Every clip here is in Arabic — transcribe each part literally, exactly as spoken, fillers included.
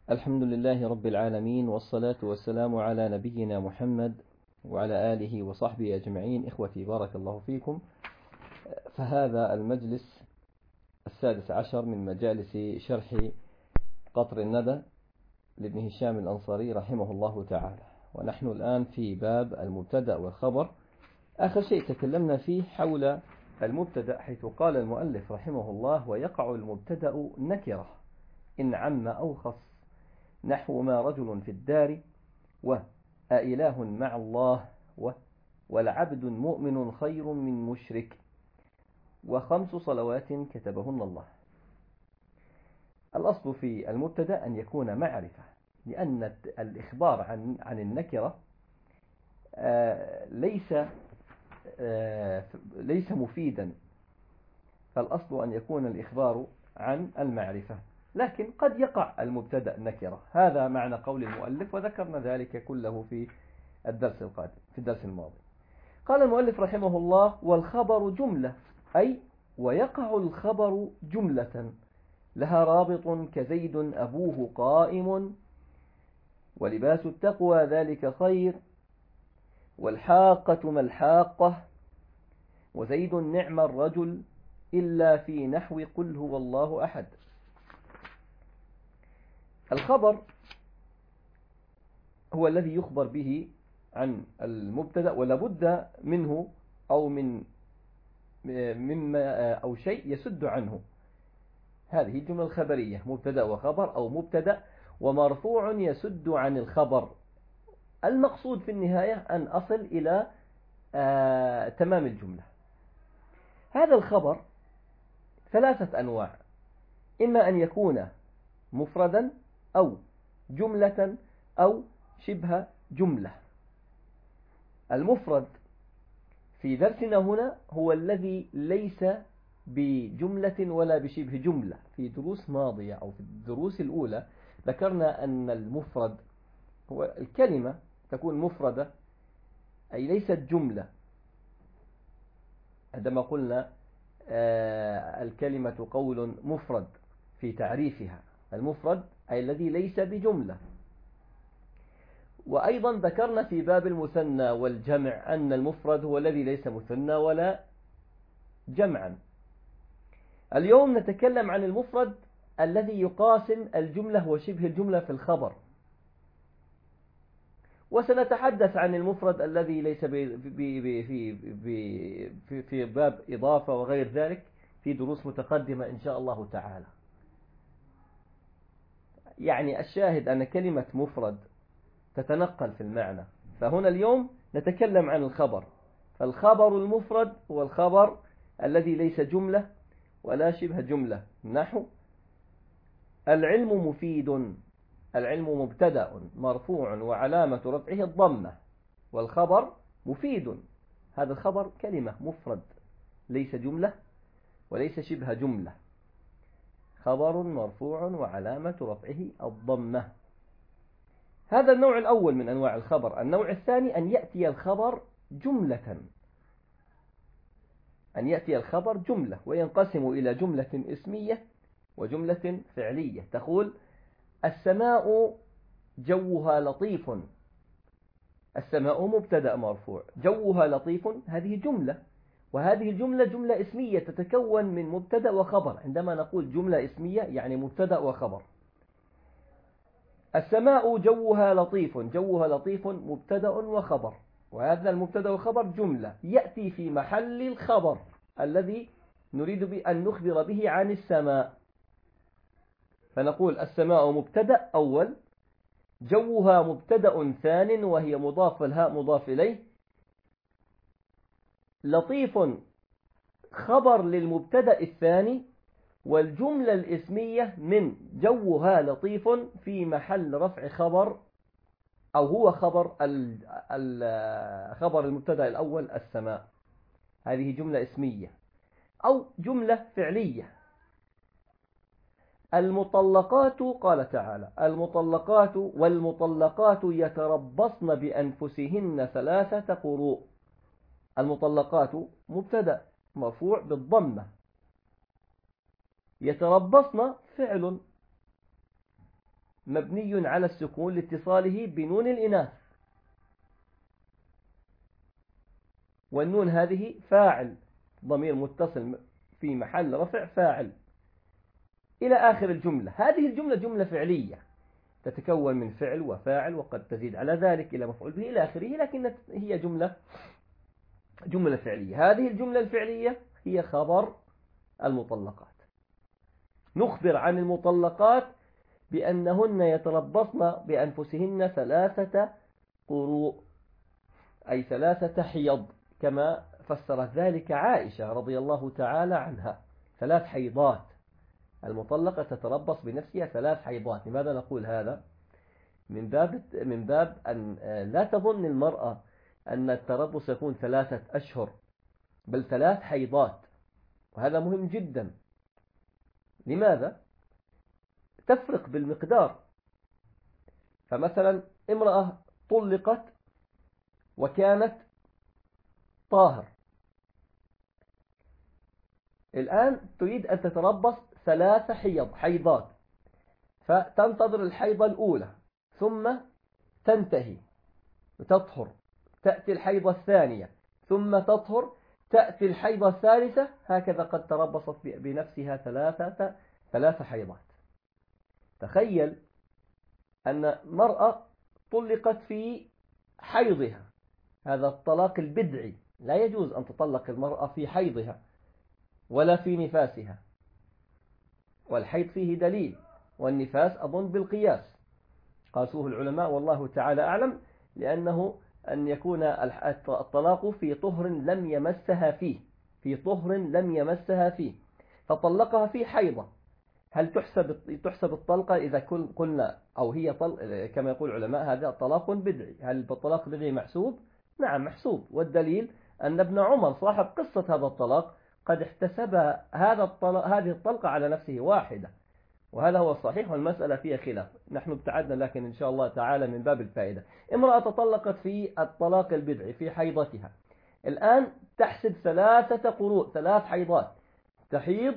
الحمد لله رب العالمين، والصلاة والسلام على نبينا محمد وعلى آله وصحبه أجمعين. إخوتي بارك الله فيكم. فهذا المجلس السادس عشر من مجالس شرح قطر الندى لابن هشام الأنصاري رحمه الله تعالى، ونحن الآن في باب المبتدأ والخبر. آخر شيء تكلمنا فيه حول المبتدأ، حيث قال المؤلف رحمه الله: ويقع المبتدأ نكرة إن عم أو خص، نحو ما رجل في الدار، وأإله مع الله، ولعبد مؤمن خير من مشرك، وخمس صلوات كتبهن الله. الأصل في المبتدأ أن يكون معرفة، لأن الإخبار عن عن النكرة ليس ليس مفيدا، فالأصل أن يكون الإخبار عن المعرفة، لكن قد يقع المبتدأ نكرة. هذا معنى قول المؤلف، وذكرنا ذلك كله في الدرس القادم في الدرس الماضي. قال المؤلف رحمه الله: والخبر جملة، أي ويقع الخبر جملة لها رابط، كزيد أبوه قائم، ولباس التقوى ذلك خير، والحاقة ما الحاقة، وزيد نعم الرجل، إلا في نحو قل هو الله أحد. الخبر هو الذي يخبر به عن المبتدأ، ولا بد منه أو من مما أو شيء يسد عنه. هذه الجملة الخبرية: مبتدأ وخبر، أو مبتدأ ومرفوع يسد عن الخبر. المقصود في النهاية أن أصل إلى آه تمام الجملة. هذا الخبر ثلاثة أنواع: إما أن يكون مفردا، أو جملة، أو شبه جملة. المفرد في درسنا هنا هو الذي ليس بجملة ولا بشبه جملة. في دروس ماضية أو في الدروس الأولى ذكرنا أن المفرد هو الكلمة تكون مفردة، أي ليست جملة. عندما قلنا آه الكلمة قول مفرد في تعريفها، المفرد أي الذي ليس بجملة. وأيضا ذكرنا في باب المثنى والجمع أن المفرد هو الذي ليس مثنى ولا جمعا. اليوم نتكلم عن المفرد الذي يقاسم الجملة وشبه الجملة في الخبر، وسنتحدث عن المفرد الذي ليس في في في باب إضافة وغير ذلك في دروس متقدمة إن شاء الله تعالى. يعني الشاهد أن كلمة مفرد تتنقل في المعنى، فهنا اليوم نتكلم عن الخبر. فالخبر المفرد هو الخبر الذي ليس جملة ولا شبه جملة، نحو العلم مفيد. العلم مبتدأ مرفوع وعلامة رفعه الضمة، والخبر مفيد. هذا الخبر كلمة مفرد، ليس جملة وليس شبه جملة، خبر مرفوع وعلامة رفعه الضمة. هذا النوع الأول من أنواع الخبر. النوع الثاني أن يأتي الخبر جملة، أن يأتي الخبر جملة، وينقسم إلى جملة اسمية وجملة فعلية. تقول: السماء جوها لطيف. السماء مبتدأ مرفوع، جوها لطيف، هذه جملة، وهذه الجملة جملة اسمية تتكون من مبتدأ وخبر. عندما نقول جملة اسمية يعني مبتدأ وخبر. السماء جوها لطيف، جوها لطيف مبتدأ وخبر، وهذا المبتدأ والخبر جملة يأتي في محل الخبر الذي نريد أن نخبر به عن السماء. فنقول: السماء مبتدأ أول، جوها مبتدأ ثان وهي مضاف الهاء مضاف إليه، لطيف خبر للمبتدأ الثاني، والجملة الاسمية من جوها لطيف في محل رفع خبر، أو هو خبر خبر المبتدأ الأول السماء. هذه جملة اسمية أو جملة فعلية. المطلقات، قال تعالى: المطلقات والمطلقات يتربصن بأنفسهن ثلاثة قروء. المطلقات مبتدأ مرفوع بالضمة، يتربصن فعل مبني على السكون لاتصاله بنون الإناث، والنون هذه فاعل، ضمير متصل في محل رفع فاعل، إلى آخر الجملة. هذه الجملة جملة فعلية تتكون من فعل وفاعل وقد تزيد على ذلك إلى مفعول به إلى آخره، لكن هي جملة جملة فعلية. هذه الجملة الفعلية هي خبر المطلقات. نخبر عن المطلقات بأنهن يتربصن بأنفسهن ثلاثة قروء، أي ثلاثة حيض، كما فسرت ذلك عائشة رضي الله تعالى عنها. ثلاث حيضات، المطلقة تتربص بنفسها ثلاث حيضات. لماذا نقول هذا؟ من باب من باب أن لا تظن المرأة أن التربص يكون ثلاثة أشهر، بل ثلاث حيضات، وهذا مهم جدا. لماذا؟ تفرق بالمقدار. فمثلا امرأة طلقت وكانت طاهر، الآن تريد أن تتربص ثلاث حيض حيضات، فتنتظر الحيضة الأولى ثم تنتهي وتطهر، تأتي الحيضة الثانية ثم تطهر، تأتي الحيضة الثالثة، هكذا قد تربصت بنفسها ثلاثة ثلاث حيضات. تخيل أن مرأة طلقت في حيضها، هذا الطلاق البدعي، لا يجوز أن تطلق المرأة في حيضها ولا في نفاسها، والحيض فيه دليل، والنفاس أظن بالقياس قاسوه العلماء والله تعالى أعلم، لأنه أن يكون الطلاق في طهر لم يمسها فيه في طهر لم يمسها فيه فطلقها في حيضة. هل تحسب تحسب الطلقة إذا قلنا أو هي طلق كما يقول العلماء هذا طلاق بدعي؟ هل الطلاق البدعي محسوب؟ نعم محسوب، والدليل أن ابن عمر صاحب قصة هذا الطلاق قد احتسب هذا الطلاق هذه الطلقة على نفسه واحدة، وهذا هو الصحيح، والمسألة فيها خلاف. نحن ابتعدنا لكن إن شاء الله تعالى من باب الفائدة. امرأة تطلقت في الطلاق البدعي في حيضتها، الآن تحسب ثلاثة قروء، ثلاث حيضات، تحيض،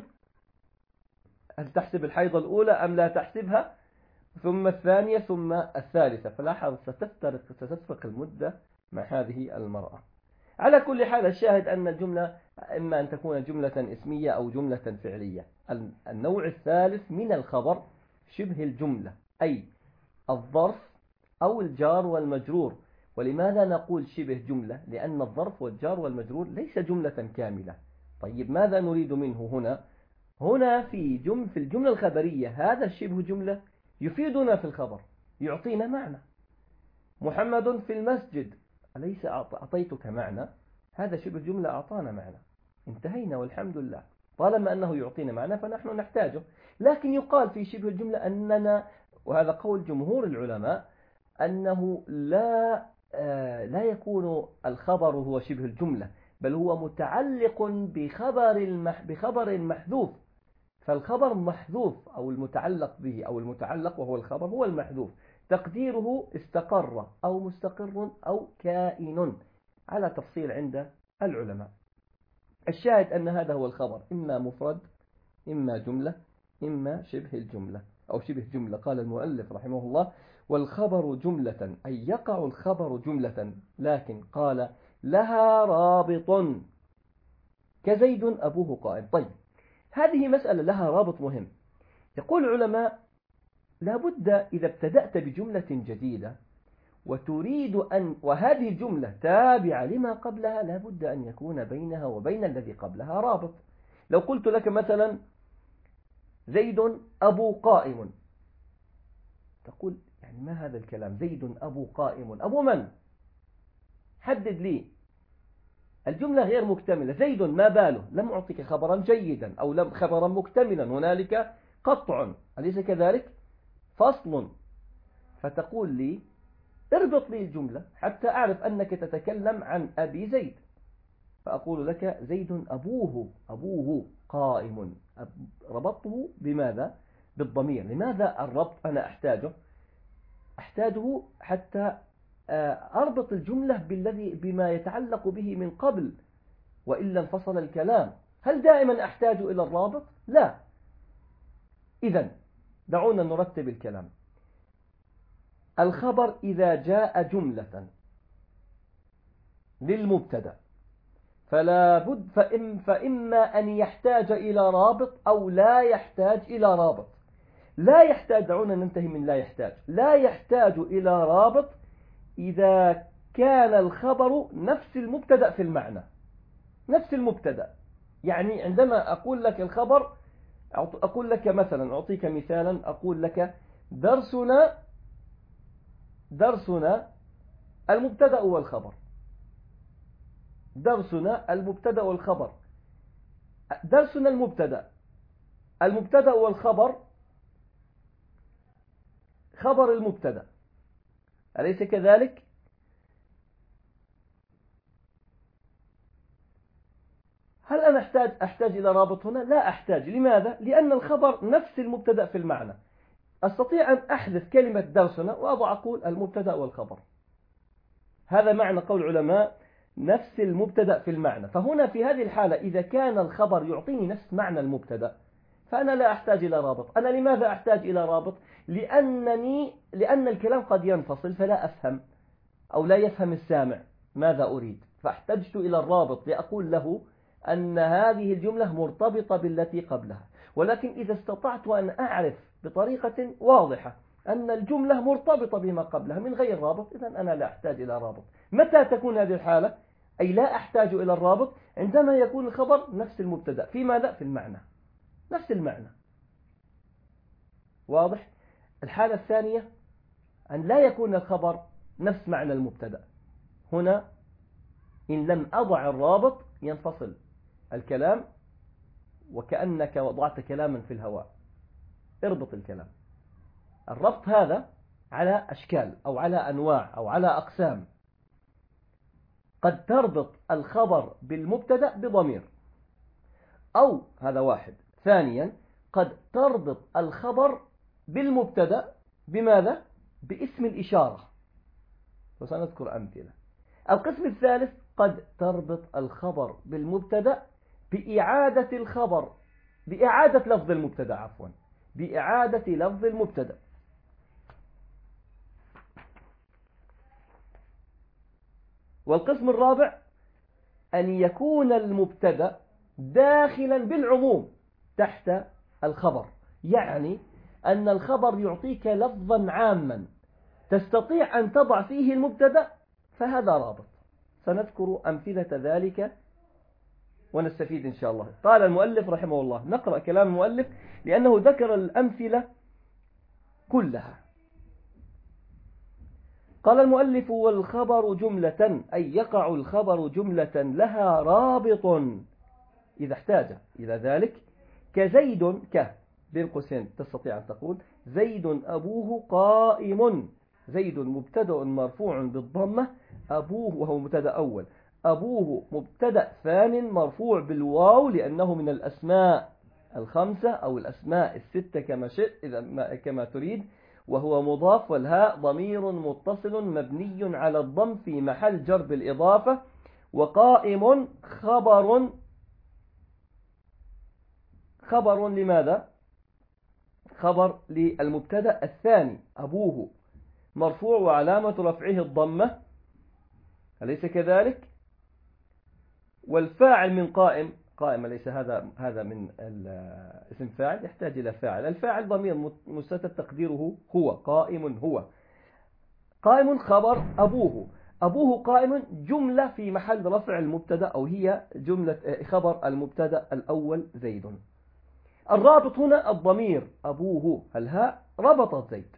هل تحسب الحيضة الأولى أم لا تحسبها، ثم الثانية ثم الثالثة، فلاحظ ستفترق ستفرق المدة مع هذه المرأة. على كل حال الشاهد أن الجملة إما أن تكون جملة اسمية أو جملة فعلية. النوع الثالث من الخبر شبه الجملة، أي الظرف أو الجار والمجرور. ولماذا نقول شبه جملة؟ لأن الظرف والجار والمجرور ليس جملة كاملة. طيب ماذا نريد منه هنا؟ هنا في جمل في الجملة الخبرية هذا الشبه جملة يفيدنا في الخبر، يعطينا معنى. محمد في المسجد، أليس أعطيتك معنى؟ هذا شبه جملة أعطانا معنى، انتهينا والحمد لله. طالما أنه يعطينا معنى فنحن نحتاجه. لكن يقال في شبه الجملة أننا، وهذا قول جمهور العلماء، أنه لا لا يكون الخبر هو شبه الجملة، بل هو متعلق بخبر بخبر محذوف. فالخبر محذوف أو المتعلق به أو المتعلق وهو الخبر هو المحذوف، تقديره استقر أو مستقر أو كائن، على تفصيل عند العلماء. الشاهد أن هذا هو الخبر، إما مفرد إما جملة إما شبه الجملة أو شبه جملة. قال المؤلف رحمه الله: والخبر جملة، أي يقع الخبر جملة، لكن قال لها رابط كزيد أبوه قائم. طيب هذه مسألة لها رابط مهم. يقول العلماء: لابد إذا ابتدأت بجملة جديدة وتريد أن وهذه الجملة تابعة لما قبلها، لابد أن يكون بينها وبين الذي قبلها رابط. لو قلت لك مثلا زيد أبو قائم، تقول يعني ما هذا الكلام؟ زيد أبو قائم، أبو من؟ حدد لي. الجملة غير مكتملة. زيد ما باله؟ لم أعطيك خبرا جيدا أو لم خبرا مكتملا، هنالك قطع، أليس كذلك؟ فصل. فتقول لي اربط لي الجملة حتى أعرف أنك تتكلم عن أبي زيد، فأقول لك زيد أبوه أبوه قائم. ربطته بماذا؟ بالضمير. لماذا الربط أنا أحتاجه؟ أحتاجه حتى أربط الجملة بالذي بما يتعلق به من قبل، وإلا انفصل الكلام. هل دائما أحتاج إلى الرابط؟ لا. إذن دعونا نرتب الكلام. الخبر إذا جاء جملة للمبتدأ فلا بد فإم فإما أن يحتاج إلى رابط أو لا يحتاج إلى رابط. لا يحتاج، دعونا ننتهي من لا يحتاج. لا يحتاج إلى رابط إذا كان الخبر نفس المبتدأ في المعنى، نفس المبتدأ. يعني عندما أقول لك الخبر، أقول لك مثلا، أعطيك مثالا، أقول لك درسنا درسنا المبتدأ والخبر. درسنا المبتدأ والخبر. درسنا المبتدأ المبتدأ والخبر خبر المبتدأ، أليس كذلك؟ هل أنا أحتاج أحتاج إلى رابط هنا؟ لا أحتاج. لماذا؟ لأن الخبر نفس المبتدأ في المعنى. أستطيع أن أحذف كلمة درسنا وأضع أقول المبتدأ والخبر. هذا معنى قول العلماء نفس المبتدأ في المعنى. فهنا في هذه الحالة إذا كان الخبر يعطيني نفس معنى المبتدأ فأنا لا أحتاج إلى رابط. أنا لماذا أحتاج إلى رابط؟ لأنني لأن الكلام قد ينفصل فلا أفهم أو لا يفهم السامع ماذا أريد، فاحتجت إلى الرابط لأقول له أن هذه الجملة مرتبطة بالتي قبلها. ولكن إذا استطعت أن أعرف بطريقة واضحة أن الجملة مرتبطة بما قبلها من غير رابط، إذن أنا لا أحتاج إلى رابط. متى تكون هذه الحالة؟ أي لا أحتاج إلى الرابط عندما يكون الخبر نفس المبتدأ في ماذا؟ في المعنى، نفس المعنى. واضح؟ الحالة الثانية أن لا يكون الخبر نفس معنى المبتدأ. هنا إن لم أضع الرابط ينفصل الكلام وكأنك وضعت كلاما في الهواء. اربط الكلام. الربط هذا على أشكال أو على أنواع أو على أقسام. قد تربط الخبر بالمبتدأ بضمير، أو هذا واحد. ثانيا قد تربط الخبر بالمبتدأ بماذا؟ باسم الإشارة، وسنذكر أمثلة. القسم الثالث قد تربط الخبر بالمبتدأ بإعادة الخبر بإعادة لفظ المبتدأ عفوا بإعادة لفظ المبتدأ. والقسم الرابع أن يكون المبتدأ داخلا بالعموم تحت الخبر، يعني أن الخبر يعطيك لفظا عاما تستطيع أن تضع فيه المبتدأ، فهذا رابط. سنذكر أمثلة ذلك ونستفيد إن شاء الله. قال المؤلف رحمه الله، نقرأ كلام المؤلف لأنه ذكر الأمثلة كلها. قال المؤلف: والخبر جملة، أي يقع الخبر جملة لها رابط إذا احتاج إلى ذلك، كزيد، ك بين قوسين تستطيع أن تقول زيد أبوه قائم. زيد مبتدأ مرفوع بالضمة، أبوه وهو مبتدأ أول، أبوه مبتدأ ثان مرفوع بالواو لأنه من الأسماء الخمسة أو الأسماء الستة كما شئت إذا كما تريد، وهو مضاف، والهاء ضمير متصل مبني على الضم في محل جر بالإضافة. وقائم خبر خبر لماذا؟ خبر للمبتدأ الثاني أبوه، مرفوع وعلامة رفعه الضمة، أليس كذلك؟ والفاعل من قائم، قائم ليس هذا هذا من اسم فاعل، يحتاج إلى فاعل. الفاعل ضمير مستتر تقديره هو، قائم هو. قائم خبر أبوه، أبوه قائم جملة في محل رفع المبتدأ، أو هي جملة خبر المبتدأ الأول زيد. الرابط هنا الضمير أبوه، الهاء ربطت زيد.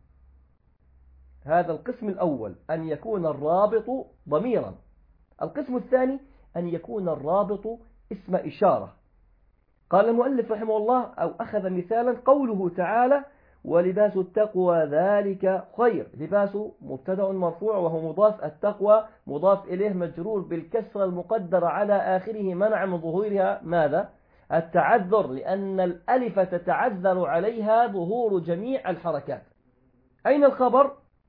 هذا القسم الأول، أن يكون الرابط ضميرا. القسم الثاني أن يكون الرابط اسم إشارة. قال المؤلف رحمه الله، أو أخذ مثالا قوله تعالى: ولباس التقوى ذلك خير. لباس مبتدأ مرفوع وهو مضاف، التقوى مضاف إليه مجرور بالكسرة المقدرة على آخره منع من ظهورها ماذا؟ التعذر، لأن الألف تتعذر عليها ظهور جميع الحركات. أين الخبر؟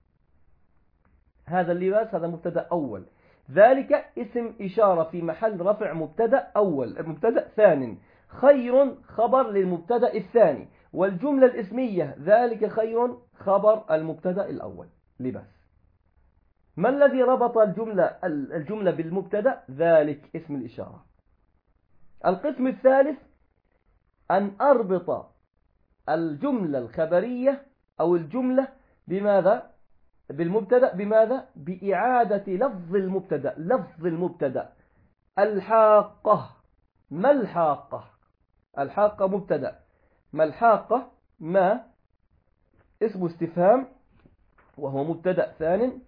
هذا اللباس، هذا مبتدأ أول، ذلك اسم إشارة في محل رفع مبتدأ أول مبتدأ ثاني، خير خبر للمبتدأ الثاني، والجملة الاسمية ذلك خير خبر المبتدأ الأول. لباس. ما الذي ربط الجملة الجملة بالمبتدأ؟ ذلك اسم الإشارة. القسم الثالث أن أربط الجملة الخبرية أو الجملة بماذا؟ بالمبتدأ بماذا؟ بإعادة لفظ المبتدأ. لفظ المبتدأ الحاقة. ما الحاقة؟ الحاقة مبتدأ. ما الحاقة؟ ما اسم استفهام وهو مبتدأ ثان.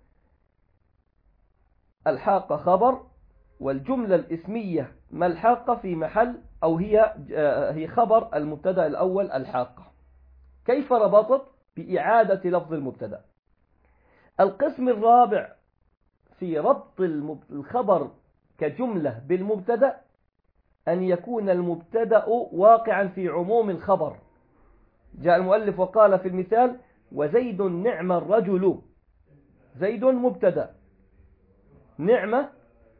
الحاقة خبر، والجملة الاسمية ما الحاقة في محل أو هي هي خبر المبتدأ الأول الحاقة. كيف ربطت؟ بإعادة لفظ المبتدأ. القسم الرابع في ربط الخبر كجملة بالمبتدأ أن يكون المبتدأ واقعا في عموم الخبر. جاء المؤلف وقال في المثال: وزيد نعم الرجل. زيد مبتدأ، نعم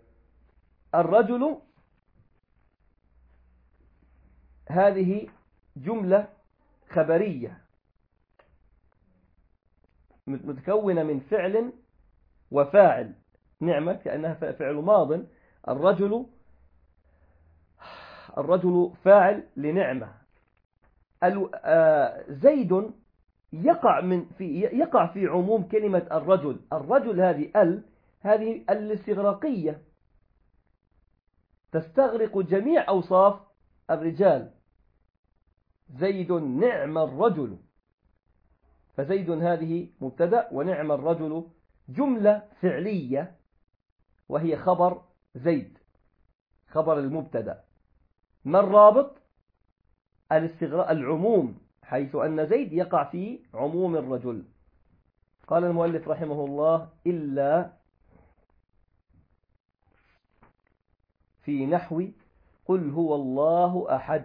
الرجل هذه جملة خبرية متكونة من فعل وفاعل. نعمة كأنها فعل ماض، الرجل الرجل فاعل لنعمة. زيد يقع من في يقع في عموم كلمة الرجل. الرجل هذه ال هذه الاستغراقية تستغرق جميع أوصاف الرجال. زيد نعم الرجل، فزيد هذه مبتدأ ونعم الرجل جملة فعلية وهي خبر زيد، خبر المبتدأ. ما الرابط؟ الاستغراق العموم، حيث أن زيد يقع في عموم الرجل. قال المؤلف رحمه الله: إلا في نحو قل هو الله أحد.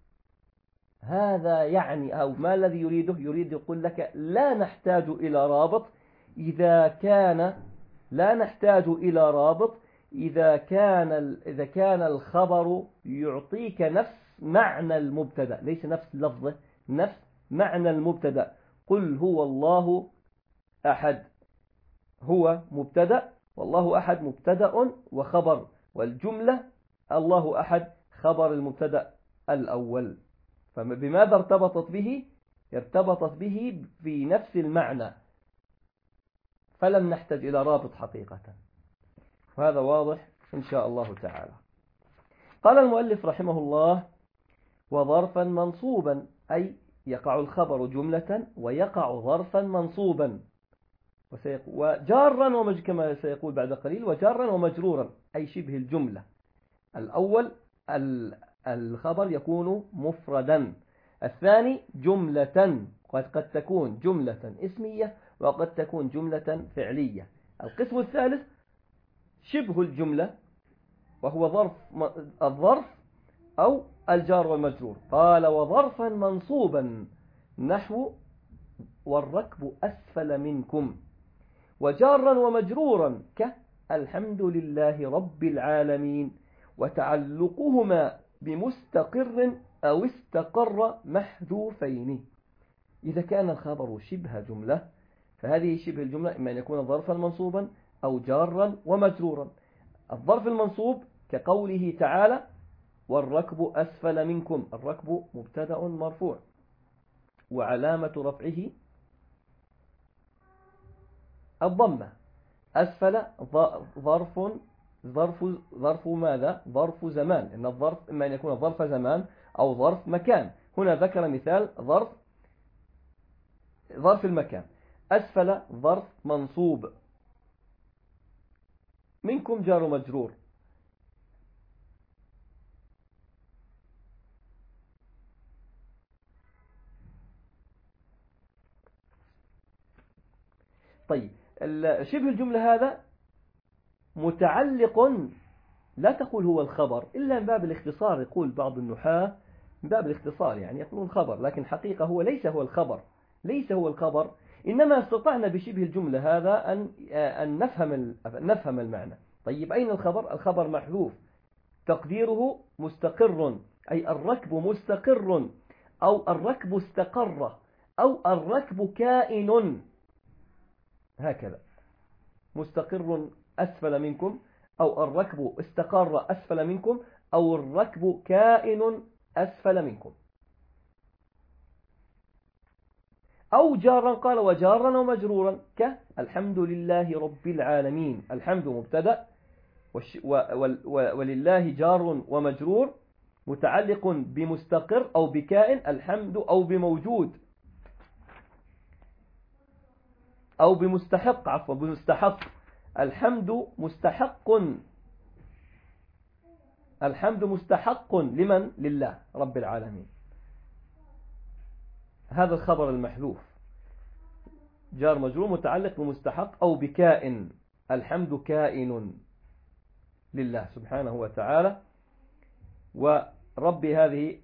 هذا يعني أو ما الذي يريده؟ يريد يقول لك لا نحتاج إلى رابط إذا كان لا نحتاج إلى رابط إذا كان إذا كان الخبر يعطيك نفس معنى المبتدأ، ليس نفس لفظه، نفس معنى المبتدأ. قل هو الله أحد هو مبتدأ، والله أحد مبتدأ وخبر، والجملة الله أحد خبر المبتدأ الأول. فبماذا ارتبطت به؟ ارتبطت به في نفس المعنى، فلم نحتاج إلى رابط حقيقة. وهذا واضح إن شاء الله تعالى. قال المؤلف رحمه الله: وظرفا منصوبا، أي يقع الخبر جملة ويقع ظرفا منصوبا، وجارا ومج كما سيقول بعد قليل، وجارا ومجرورا، أي شبه الجملة. الأول الخبر يكون مفردا، الثاني جملة، قد قد تكون جملة اسمية وقد تكون جملة فعلية. القسم الثالث شبه الجملة وهو ظرف الظرف أو الجار والمجرور. قال: وظرفا منصوبا نحو والركب أسفل منكم، وجارا ومجرورا كالحمد لله رب العالمين، وتعلقهما بمستقر أو استقر محذوفين. إذا كان الخبر شبه جملة فهذه شبه الجملة إما أن يكون ظرفا منصوبا أو جارا ومجرورا. الظرف المنصوب كقوله تعالى: والركب أسفل منكم. الركب مبتدأ مرفوع وعلامة رفعه الضمة. أسفل ظرف ظرف ظرف ماذا؟ ظرف زمان، إن الظرف إما أن يكون ظرف زمان أو ظرف مكان. هنا ذكر مثال ظرف ظرف المكان. أسفل ظرف منصوب، منكم جار مجرور. طيب، شبه الجملة هذا متعلق، لا تقول هو الخبر إلا من باب الاختصار. يقول بعض النحاة من باب الاختصار يعني يقولون خبر، لكن حقيقة هو ليس هو الخبر، ليس هو الخبر. إنما استطعنا بشبه الجملة هذا أن أن نفهم نفهم المعنى. طيب، أين الخبر؟ الخبر محذوف، تقديره مستقر، أي الركب مستقر، أو الركب استقر، أو الركب كائن. هكذا مستقر أسفل منكم، أو الركب استقر أسفل منكم، أو الركب كائن أسفل منكم. أو جارا، قال وجارا ومجرورا كالحمد لله رب العالمين. الحمد مبتدأ ولله جار ومجرور متعلق بمستقر أو بكائن، الحمد، أو بموجود أو بمستحق، عفوا بمستحق. الحمد مستحق، الحمد مستحق لمن؟ لله رب العالمين. هذا الخبر المحذوف، جار مجرور متعلق بمستحق أو بكائن. الحمد كائن لله سبحانه وتعالى، ورب هذه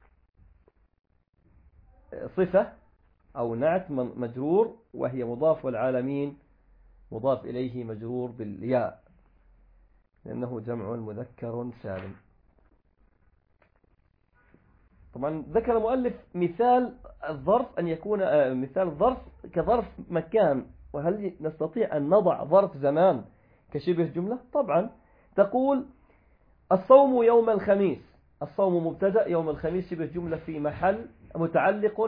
صفة أو نعت مجرور، وهي مضاف، والعالمين مضاف إليه مجرور بالياء لأنه جمع مذكر سالم. طبعا ذكر المؤلف مثال الظرف أن يكون مثال الظرف كظرف مكان، وهل نستطيع أن نضع ظرف زمان كشبه جملة؟ طبعا. تقول الصوم يوم الخميس، الصوم مبتدأ، يوم الخميس شبه جملة في محل متعلق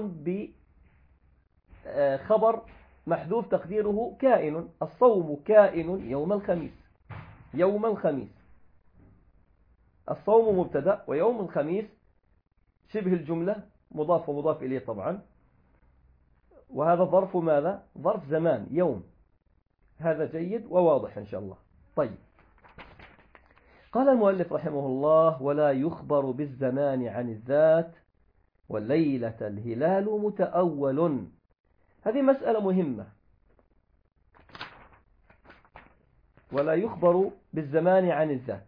بخبر محذوف تقديره كائن. الصوم كائن يوم الخميس، يوم الخميس. الصوم مبتدأ ويوم الخميس شبه الجملة مضاف ومضاف إليه طبعا، وهذا ظرف ماذا؟ ظرف زمان، يوم. هذا جيد وواضح إن شاء الله. طيب، قال المؤلف رحمه الله ولا يخبر بالزمان عن الذات والليلة الهلال متأول. هذه مسألة مهمة. ولا يخبر بالزمان عن الذات.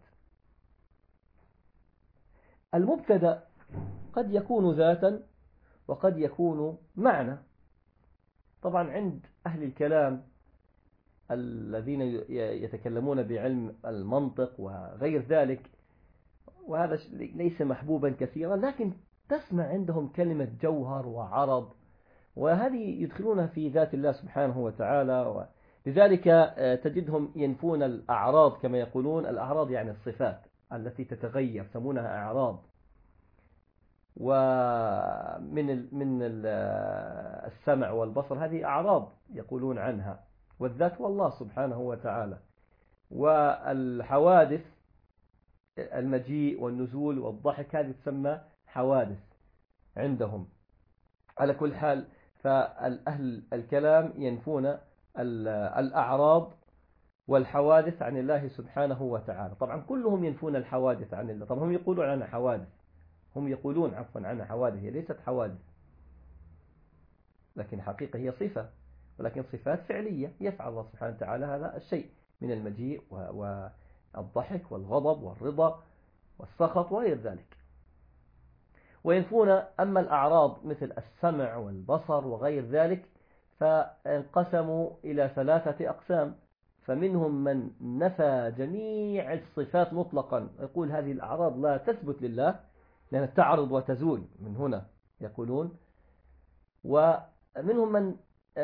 المبتدأ قد يكون ذاتا وقد يكون معنى. طبعا عند أهل الكلام الذين يتكلمون بعلم المنطق وغير ذلك، وهذا ليس محبوبا كثيرا، لكن تسمع عندهم كلمة جوهر وعرض، وهذه يدخلونها في ذات الله سبحانه وتعالى. لذلك تجدهم ينفون الأعراض كما يقولون. الأعراض يعني الصفات التي تتغير، يسمونها أعراض. ومن من السمع والبصر هذه أعراض يقولون عنها، والذات هو الله سبحانه وتعالى. والحوادث المجيء والنزول والضحك هذه تسمى حوادث عندهم. على كل حال، فالأهل الكلام ينفون الأعراض والحوادث عن الله سبحانه وتعالى. طبعا كلهم ينفون الحوادث عن الله. طبعا هم يقولون عنها حوادث، هم يقولون عفوا عنها حوادث، هي ليست حوادث، لكن حقيقة هي صفة، ولكن صفات فعلية يفعل الله سبحانه وتعالى هذا الشيء من المجيء والضحك والغضب والرضا والسخط وغير ذلك. وينفون أما الأعراض مثل السمع والبصر وغير ذلك فانقسموا إلى ثلاثة أقسام. فمنهم من نفى جميع الصفات مطلقا، يقول هذه الأعراض لا تثبت لله لأنها تعرض وتزول من هنا يقولون. ومنهم من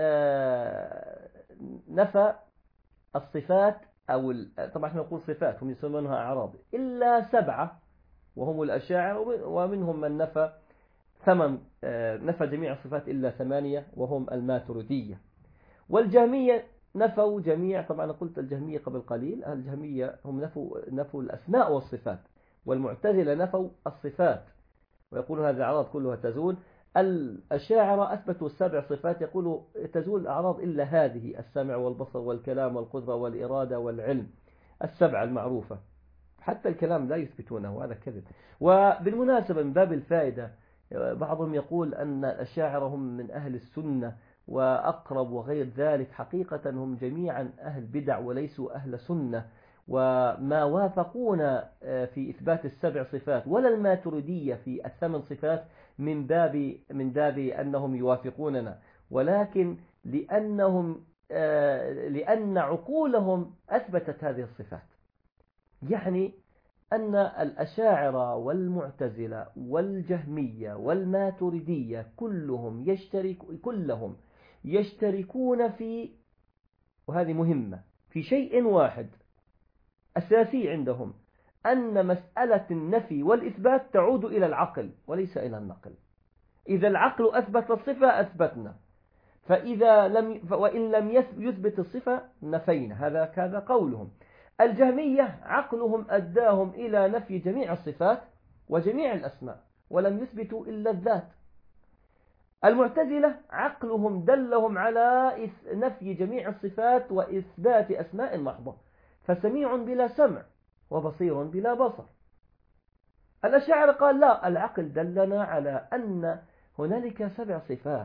نفى الصفات، أو طبعا احنا نقول صفات هم يسمونها أعراض، إلا سبعة وهم الأشاعرة. ومنهم من نفى ثمن نفى جميع الصفات إلا ثمانية وهم الماتريدية. والجهمية نفوا جميع، طبعا قلت الجهمية قبل قليل، الجهمية هم نفوا نفوا الأسماء والصفات، والمعتزلة نفوا الصفات ويقولون هذه الأعراض كلها تزول. الأشاعرة أثبتوا السبع صفات، يقولوا تزول الأعراض إلا هذه: السمع والبصر والكلام والقدرة والإرادة والعلم، السبع المعروفة. حتى الكلام لا يثبتونه، هذا كذب. وبالمناسبة من باب الفائدة، بعضهم يقول أن الأشاعرة هم من أهل السنة وأقرب وغير ذلك. حقيقة هم جميعا أهل بدع وليسوا أهل سنة، وما وافقونا في إثبات السبع صفات ولا الماتريدية في الثمان صفات من باب من باب أنهم يوافقوننا، ولكن لأنهم لأن عقولهم أثبتت هذه الصفات. يعني أن الأشاعرة والمعتزلة والجهمية والماتريدية كلهم يشترك كلهم يشتركون في وهذه مهمة في شيء واحد أساسي عندهم، أن مسألة النفي والإثبات تعود إلى العقل وليس إلى النقل. إذا العقل أثبت الصفة أثبتنا، فإذا لم وإن لم يثبت الصفة نفينا. هذا هذا قولهم. الجهمية عقلهم أداهم إلى نفي جميع الصفات وجميع الأسماء ولم يثبتوا إلا الذات. المعتزلة عقلهم دلهم على نفي جميع الصفات وإثبات أسماء محضة، فسميع بلا سمع وبصير بلا بصر. الأشاعرة قال لا، العقل دلنا على أن هنالك سبع صفات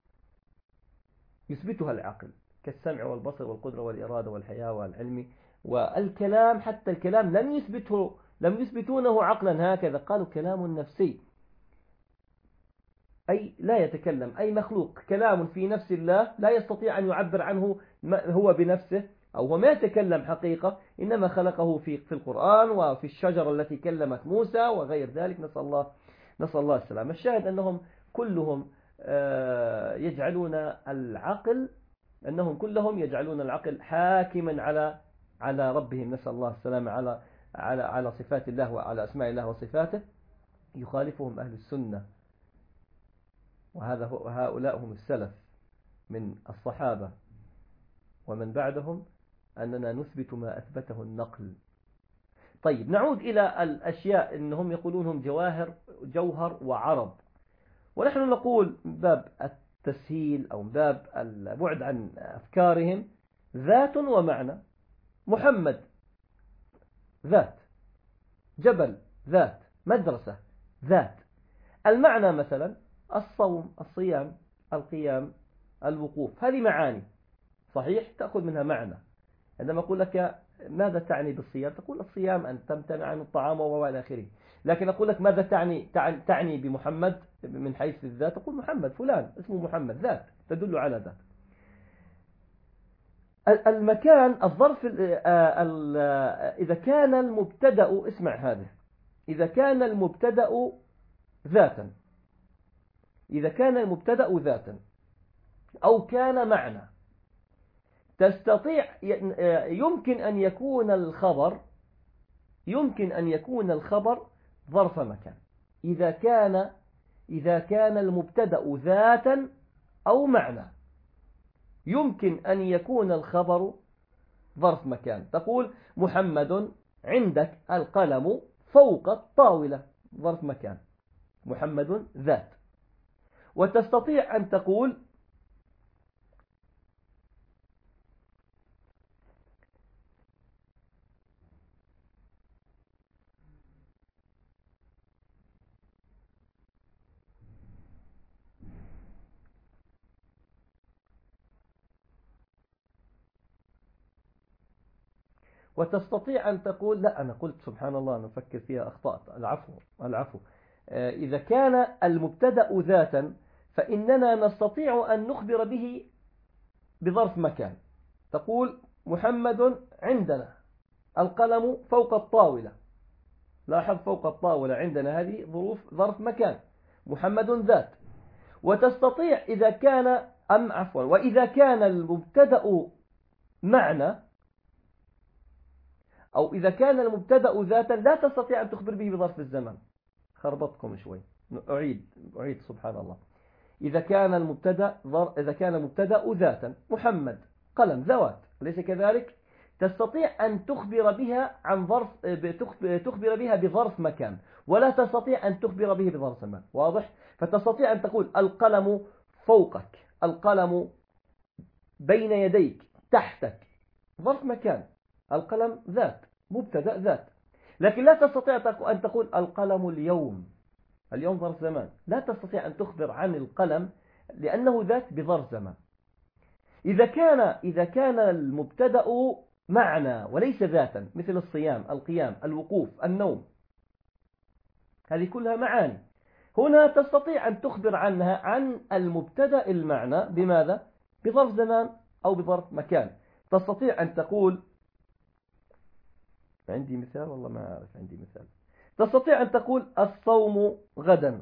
يثبتها العقل كالسمع والبصر والقدرة والإرادة والحياة والعلم والكلام. حتى الكلام لم يثبته لم يثبتونه عقلا هكذا، قالوا كلام نفسي، أي لا يتكلم، أي مخلوق، كلام في نفس الله لا يستطيع أن يعبر عنه هو بنفسه، أو هو ما يتكلم حقيقة، إنما خلقه في في القرآن وفي الشجرة التي كلمت موسى وغير ذلك. نسأل الله نسأل الله السلامة. الشاهد أنهم كلهم يجعلون العقل أنهم كلهم يجعلون العقل حاكما على على ربهم، نسأل الله السلامة، على على على صفات الله وعلى أسماء الله وصفاته. يخالفهم أهل السنة، وهذا هؤلاء هم السلف من الصحابة ومن بعدهم، أننا نثبت ما أثبته النقل. طيب نعود إلى الأشياء، أنهم يقولونهم جواهر جوهر وعرض، ونحن نقول من باب التسهيل أو من باب البعد عن أفكارهم ذات ومعنى. محمد ذات، جبل ذات، مدرسة ذات. المعنى مثلا الصوم، الصيام، القيام، الوقوف، هذه معاني صحيح تأخذ منها معنى. عندما أقول لك ماذا تعني بالصيام، تقول الصيام أن تمتنع عن الطعام وإلى آخره. لكن أقول لك ماذا تعني تعني بمحمد من حيث الذات، تقول محمد فلان اسمه محمد، ذات تدل على ذات. المكان الظرف إذا كان المبتدأ، اسمع هذا، إذا كان المبتدأ ذاتا، إذا كان المبتدأ ذاتا أو كان معنى، تستطيع يمكن أن يكون الخبر يمكن أن يكون الخبر ظرف مكان. إذا كان إذا كان المبتدأ ذاتا أو معنى يمكن أن يكون الخبر ظرف مكان. تقول محمد عندك القلم فوق الطاولة، ظرف مكان، محمد ذات. وتستطيع أن تقول وتستطيع أن تقول لا، أنا قلت سبحان الله، أنا أفكر فيها أخطأت، العفو العفو. إذا كان المبتدأ ذاتا فإننا نستطيع أن نخبر به بظرف مكان. تقول محمد عندنا القلم فوق الطاولة، لاحظ فوق الطاولة عندنا، هذه ظروف ظرف مكان، محمد ذات. وتستطيع إذا كان أم عفوا وإذا كان المبتدأ معنى، أو إذا كان المبتدأ ذاتا لا تستطيع أن تخبر به بظرف الزمن. خربطكم شوي، أعيد أعيد سبحان الله. إذا كان المبتدأ إذا كان المبتدأ ذاتا، محمد قلم ذوات، ليس كذلك، تستطيع أن تخبر بها عن ظرف تخبر بها بظرف مكان، ولا تستطيع أن تخبر به بظرف زمان. واضح؟ فتستطيع أن تقول القلم فوقك، القلم بين يديك، تحتك، ظرف مكان. القلم ذات، مبتدأ ذات. لكن لا تستطيع أن تقول القلم اليوم، اليوم ظرف زمان، لا تستطيع أن تخبر عن القلم لأنه ذات بظرف زمان. إذا كان إذا كان المبتدأ معنى وليس ذاتا، مثل الصيام، القيام، الوقوف، النوم، هذه كلها معاني، هنا تستطيع أن تخبر عنها عن المبتدأ المعنى بماذا؟ بظرف زمان أو بظرف مكان. تستطيع أن تقول، عندي مثال والله ما أعرف عندي مثال، تستطيع أن تقول الصوم غدا،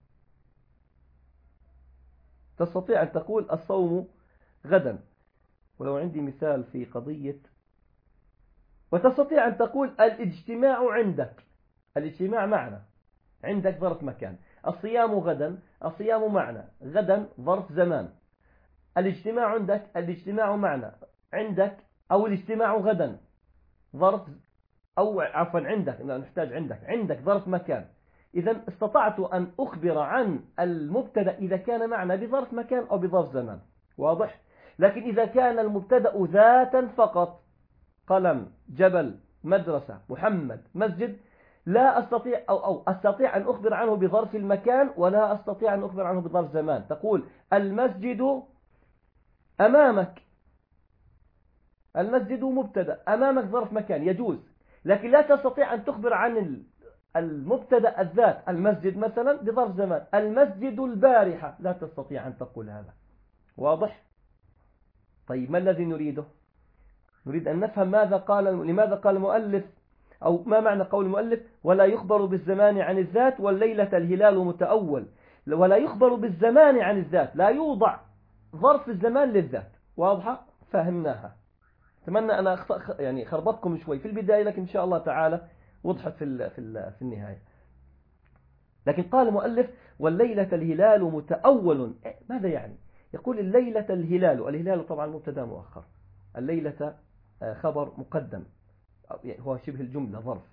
تستطيع أن تقول الصوم غدا. ولو عندي مثال في قضية، وتستطيع أن تقول الاجتماع عندك، الاجتماع معنى، عندك ظرف مكان، الصيام غدا، الصيام معنى، غدا ظرف زمان، الاجتماع عندك، الاجتماع معنى، عندك أو الاجتماع غدا ظرف، أو عفوا عندك، نحتاج عندك، عندك ظرف مكان. إذا استطعت أن أخبر عن المبتدأ إذا كان معنى بظرف مكان أو بظرف زمان، واضح؟ لكن إذا كان المبتدأ ذاتا فقط، قلم، جبل، مدرسة، محمد، مسجد، لا أستطيع أو, أو أستطيع أن أخبر عنه بظرف المكان ولا أستطيع أن أخبر عنه بظرف زمان. تقول المسجد أمامك، المسجد مبتدأ، أمامك ظرف مكان، يجوز، لكن لا تستطيع أن تخبر عن المبتدأ الذات، المسجد مثلا، بظرف زمان. المسجد البارحة لا تستطيع أن تقول هذا، واضح؟ طيب ما الذي نريده؟ نريد أن نفهم ماذا قال، لماذا قال المؤلف، أو ما معنى قول المؤلف ولا يخبر بالزمان عن الذات والليلة الهلال متأول. ولا يخبر بالزمان عن الذات، لا يوضع ظرف الزمان للذات، واضحة؟ فهمناها. أتمنى أنا أخطأ يعني خربطكم شوي في البداية، لكن إن شاء الله تعالى وضحت في في في النهاية. لكن قال المؤلف والليلة الهلال متأول، ماذا يعني؟ يقول الليلة الهلال، الهلال طبعا مبتدا مؤخر، الليلة خبر مقدم، هو شبه الجملة ظرف.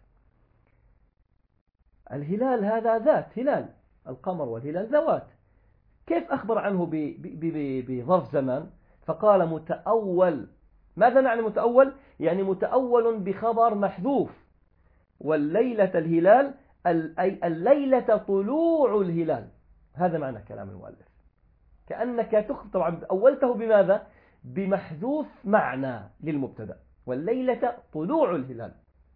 الهلال هذا ذات، هلال القمر والهلال ذوات، كيف أخبر عنه بظرف زمان؟ فقال متأول. ماذا نعني متأول؟ يعني متأول بخبر محذوف. والليلة الهلال أي الليلة طلوع الهلال، هذا معنى كلام المؤلف. كأنك تخبر، طبعا أولته بماذا؟ بمحذوف معنى للمبتدأ، والليلة طلوع الهلال.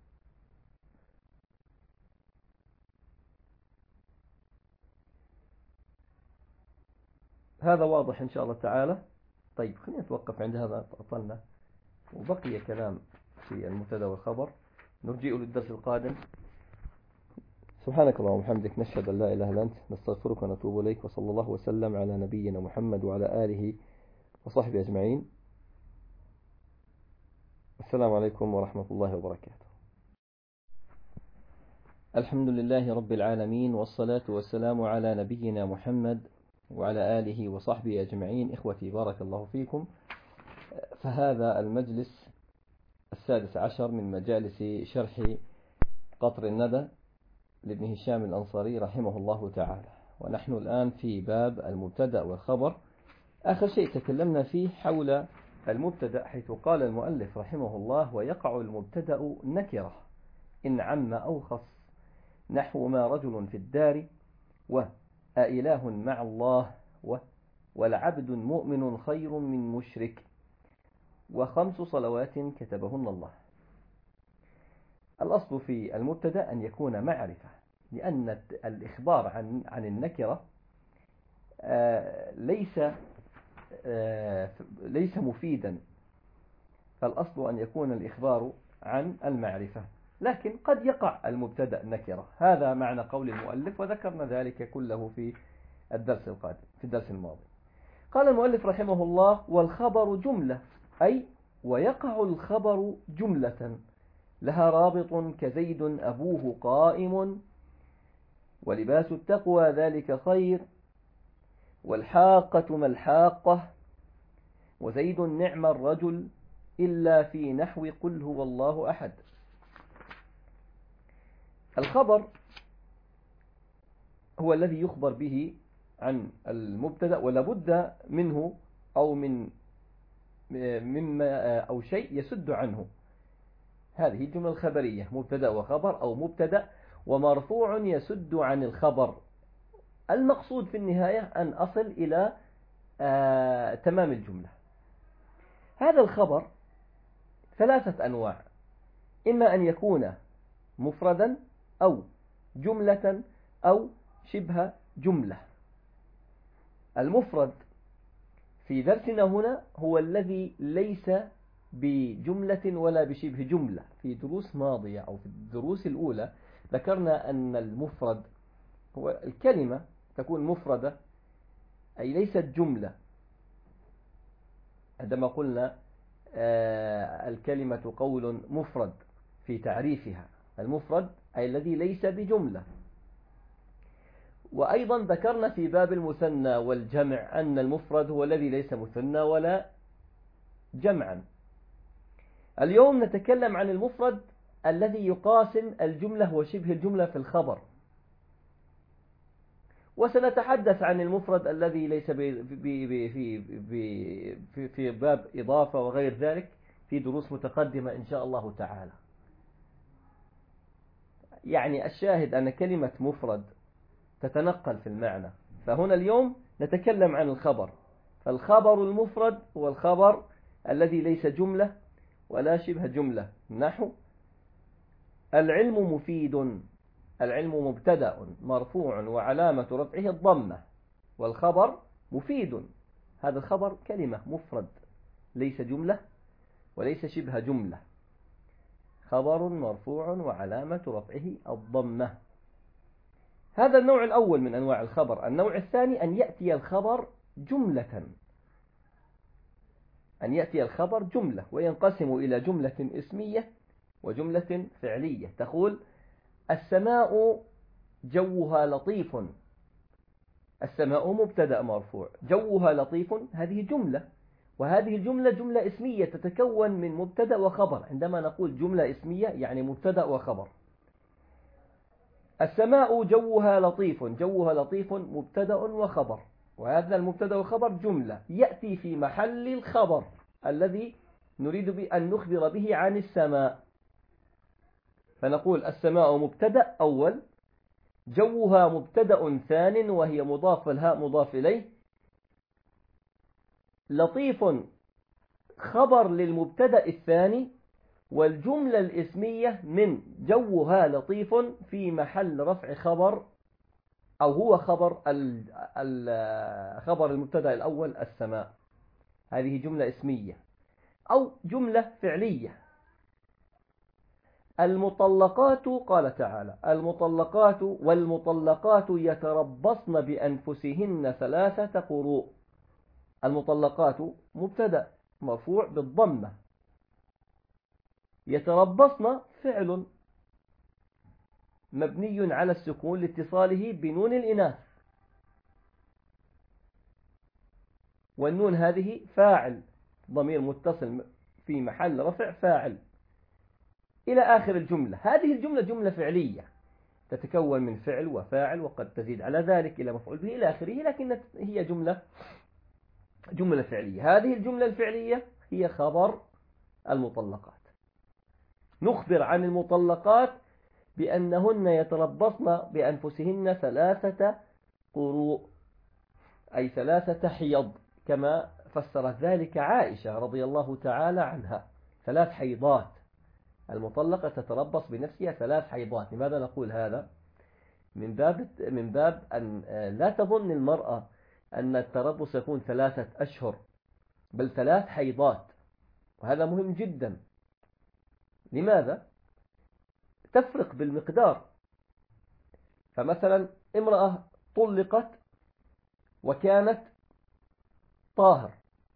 هذا واضح إن شاء الله تعالى. طيب خلينا نتوقف عند هذا، أطلنا وبقي كلام في المبتدأ والخبر، نرجئ للدرس القادم. سبحانك اللهم وبحمدك، نشهد أن لا إله إلا أنت، نستغفرك ونتوب إليك، وصلى الله وسلم على نبينا محمد وعلى آله وصحبه أجمعين. السلام عليكم ورحمة الله وبركاته. الحمد لله رب العالمين، والصلاة والسلام على نبينا محمد وعلى آله وصحبه أجمعين. إخوتي بارك الله فيكم. فهذا المجلس السادس عشر من مجالس شرح قطر الندى لابن هشام الأنصاري رحمه الله تعالى، ونحن الآن في باب المبتدأ والخبر. آخر شيء تكلمنا فيه حول المبتدأ، حيث قال المؤلف رحمه الله ويقع المبتدأ نكرة إن عم أو خص، نحو ما رجل في الدار، وأإله مع الله، والعبد مؤمن خير من مشرك، وخمس صلوات كتبهن الله. الأصل في المبتدأ أن يكون معرفة، لأن الإخبار عن عن النكرة ليس ليس مفيدا، فالأصل أن يكون الإخبار عن المعرفة، لكن قد يقع المبتدأ نكرة. هذا معنى قول المؤلف، وذكرنا ذلك كله في الدرس القادم، في الدرس الماضي. قال المؤلف رحمه الله والخبر جملة، أي ويقع الخبر جملة لها رابط كزيد أبوه قائم، ولباس التقوى ذلك خير، والحاقة ما الحاقة، وزيد نعم الرجل، إلا في نحو قل هو الله أحد. الخبر هو الذي يخبر به عن المبتدأ، ولا بد منه أو من مما أو شيء يسد عنه. هذه الجملة الخبرية، مبتدأ وخبر، أو مبتدأ ومرفوع يسد عن الخبر. المقصود في النهاية أن أصل إلى آه تمام الجملة. هذا الخبر ثلاثة أنواع، إما أن يكون مفردا أو جملة أو شبه جملة. المفرد في درسنا هنا هو الذي ليس بجملة ولا بشبه جملة. في دروس ماضية أو في الدروس الأولى ذكرنا أن المفرد هو الكلمة تكون مفردة، أي ليست جملة. عندما قلنا الكلمة قول مفرد في تعريفها، المفرد أي الذي ليس بجملة. وأيضا ذكرنا في باب المثنى والجمع أن المفرد هو الذي ليس مثنى ولا جمعا. اليوم نتكلم عن المفرد الذي يقاسم الجملة وشبه الجملة في الخبر، وسنتحدث عن المفرد الذي ليس في في باب إضافة وغير ذلك في دروس متقدمة إن شاء الله تعالى. يعني الشاهد أن كلمة مفرد تتنقل في المعنى، فهنا اليوم نتكلم عن الخبر. الخبر المفرد هو الخبر الذي ليس جملة ولا شبه جملة. نحو العلم مفيد، العلم مبتدأ مرفوع وعلامة رفعه الضمة، والخبر مفيد، هذا الخبر كلمة مفرد ليس جملة وليس شبه جملة، خبر مرفوع وعلامة رفعه الضمة. هذا النوع الأول من أنواع الخبر. النوع الثاني أن يأتي الخبر جملة، أن يأتي الخبر جملة، وينقسم إلى جملة اسمية وجملة فعلية. تقول السماء جوها لطيف، السماء مبتدأ مرفوع، جوها لطيف، هذه جملة، وهذه الجملة جملة اسمية تتكون من مبتدأ وخبر. عندما نقول جملة اسمية يعني مبتدأ وخبر. السماء جوها لطيف، جوها لطيف مبتدأ وخبر، وهذا المبتدأ والخبر جملة يأتي في محل الخبر الذي نريد بأن نخبر به عن السماء. فنقول السماء مبتدأ أول، جوها مبتدأ ثان وهي مضاف، الهاء مضاف إليه، لطيف خبر للمبتدأ الثاني، والجملة الاسمية من جوها لطيف في محل رفع خبر، أو هو خبر خبر المبتدأ الأول السماء. هذه جملة اسمية. أو جملة فعلية. المطلقات، قال تعالى المطلقات والمطلقات يتربصن بأنفسهن ثلاثة قروء. المطلقات مبتدأ مرفوع بالضمة، يتربصن فعل مبني على السكون لاتصاله بنون الإناث، والنون هذه فاعل، ضمير متصل في محل رفع فاعل، إلى آخر الجملة. هذه الجملة جملة فعلية تتكون من فعل وفاعل وقد تزيد على ذلك إلى مفعول به إلى آخره، لكن هي جملة جملة فعلية. هذه الجملة الفعلية هي خبر المطلقات. نخبر عن المطلقات بأنهن يتربصن بأنفسهن ثلاثة قروء، أي ثلاثة حيض، كما فسرت ذلك عائشة رضي الله تعالى عنها، ثلاث حيضات. المطلقة تتربص بنفسها ثلاث حيضات. لماذا نقول هذا؟ من باب من باب أن لا تظن المرأة أن التربص يكون ثلاثة أشهر، بل ثلاث حيضات، وهذا مهم جدا. لماذا؟ تفرق بالمقدار. فمثلا امرأة طلقت وكانت طاهر،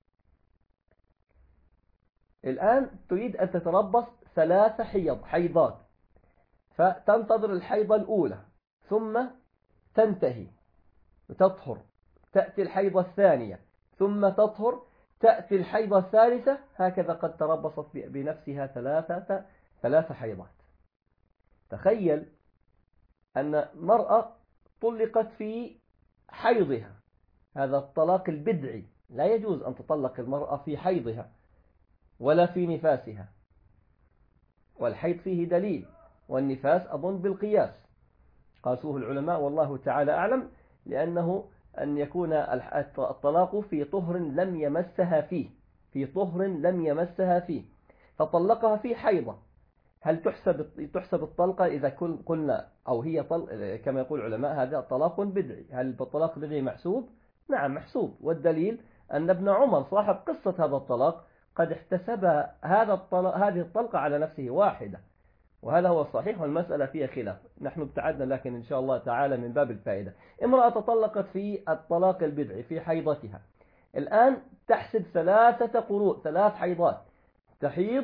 الآن تريد أن تتربص ثلاث حيض حيضات، فتنتظر الحيضة الأولى ثم تنتهي وتطهر، تأتي الحيضة الثانية ثم تطهر، تأتي الحيضة الثالثة، هكذا قد تربصت بنفسها ثلاثة ثلاث حيضات. تخيل أن مرأة طلقت في حيضها، هذا الطلاق البدعي، لا يجوز أن تطلق المرأة في حيضها ولا في نفاسها، والحيض فيه دليل، والنفاس أظن بالقياس قاسوه العلماء والله تعالى أعلم، لأنه أن يكون الطلاق في طهر لم يمسها فيه، في طهر لم يمسها فيه، فطلقها في حيضة. هل تحسب تحسب الطلقة إذا قلنا أو هي طلق كما يقول العلماء هذا طلاق بدعي؟ هل الطلاق بدعي محسوب؟ نعم محسوب، والدليل أن ابن عمر صاحب قصة هذا الطلاق قد احتسب هذا الطلاق هذه الطلقة على نفسه واحدة، وهذا هو الصحيح، والمسألة فيها خلاف، نحن ابتعدنا لكن إن شاء الله تعالى من باب الفائدة. امرأة تطلقت في الطلاق البدعي في حيضتها، الآن تحسب ثلاثة قروء، ثلاث حيضات، تحيض،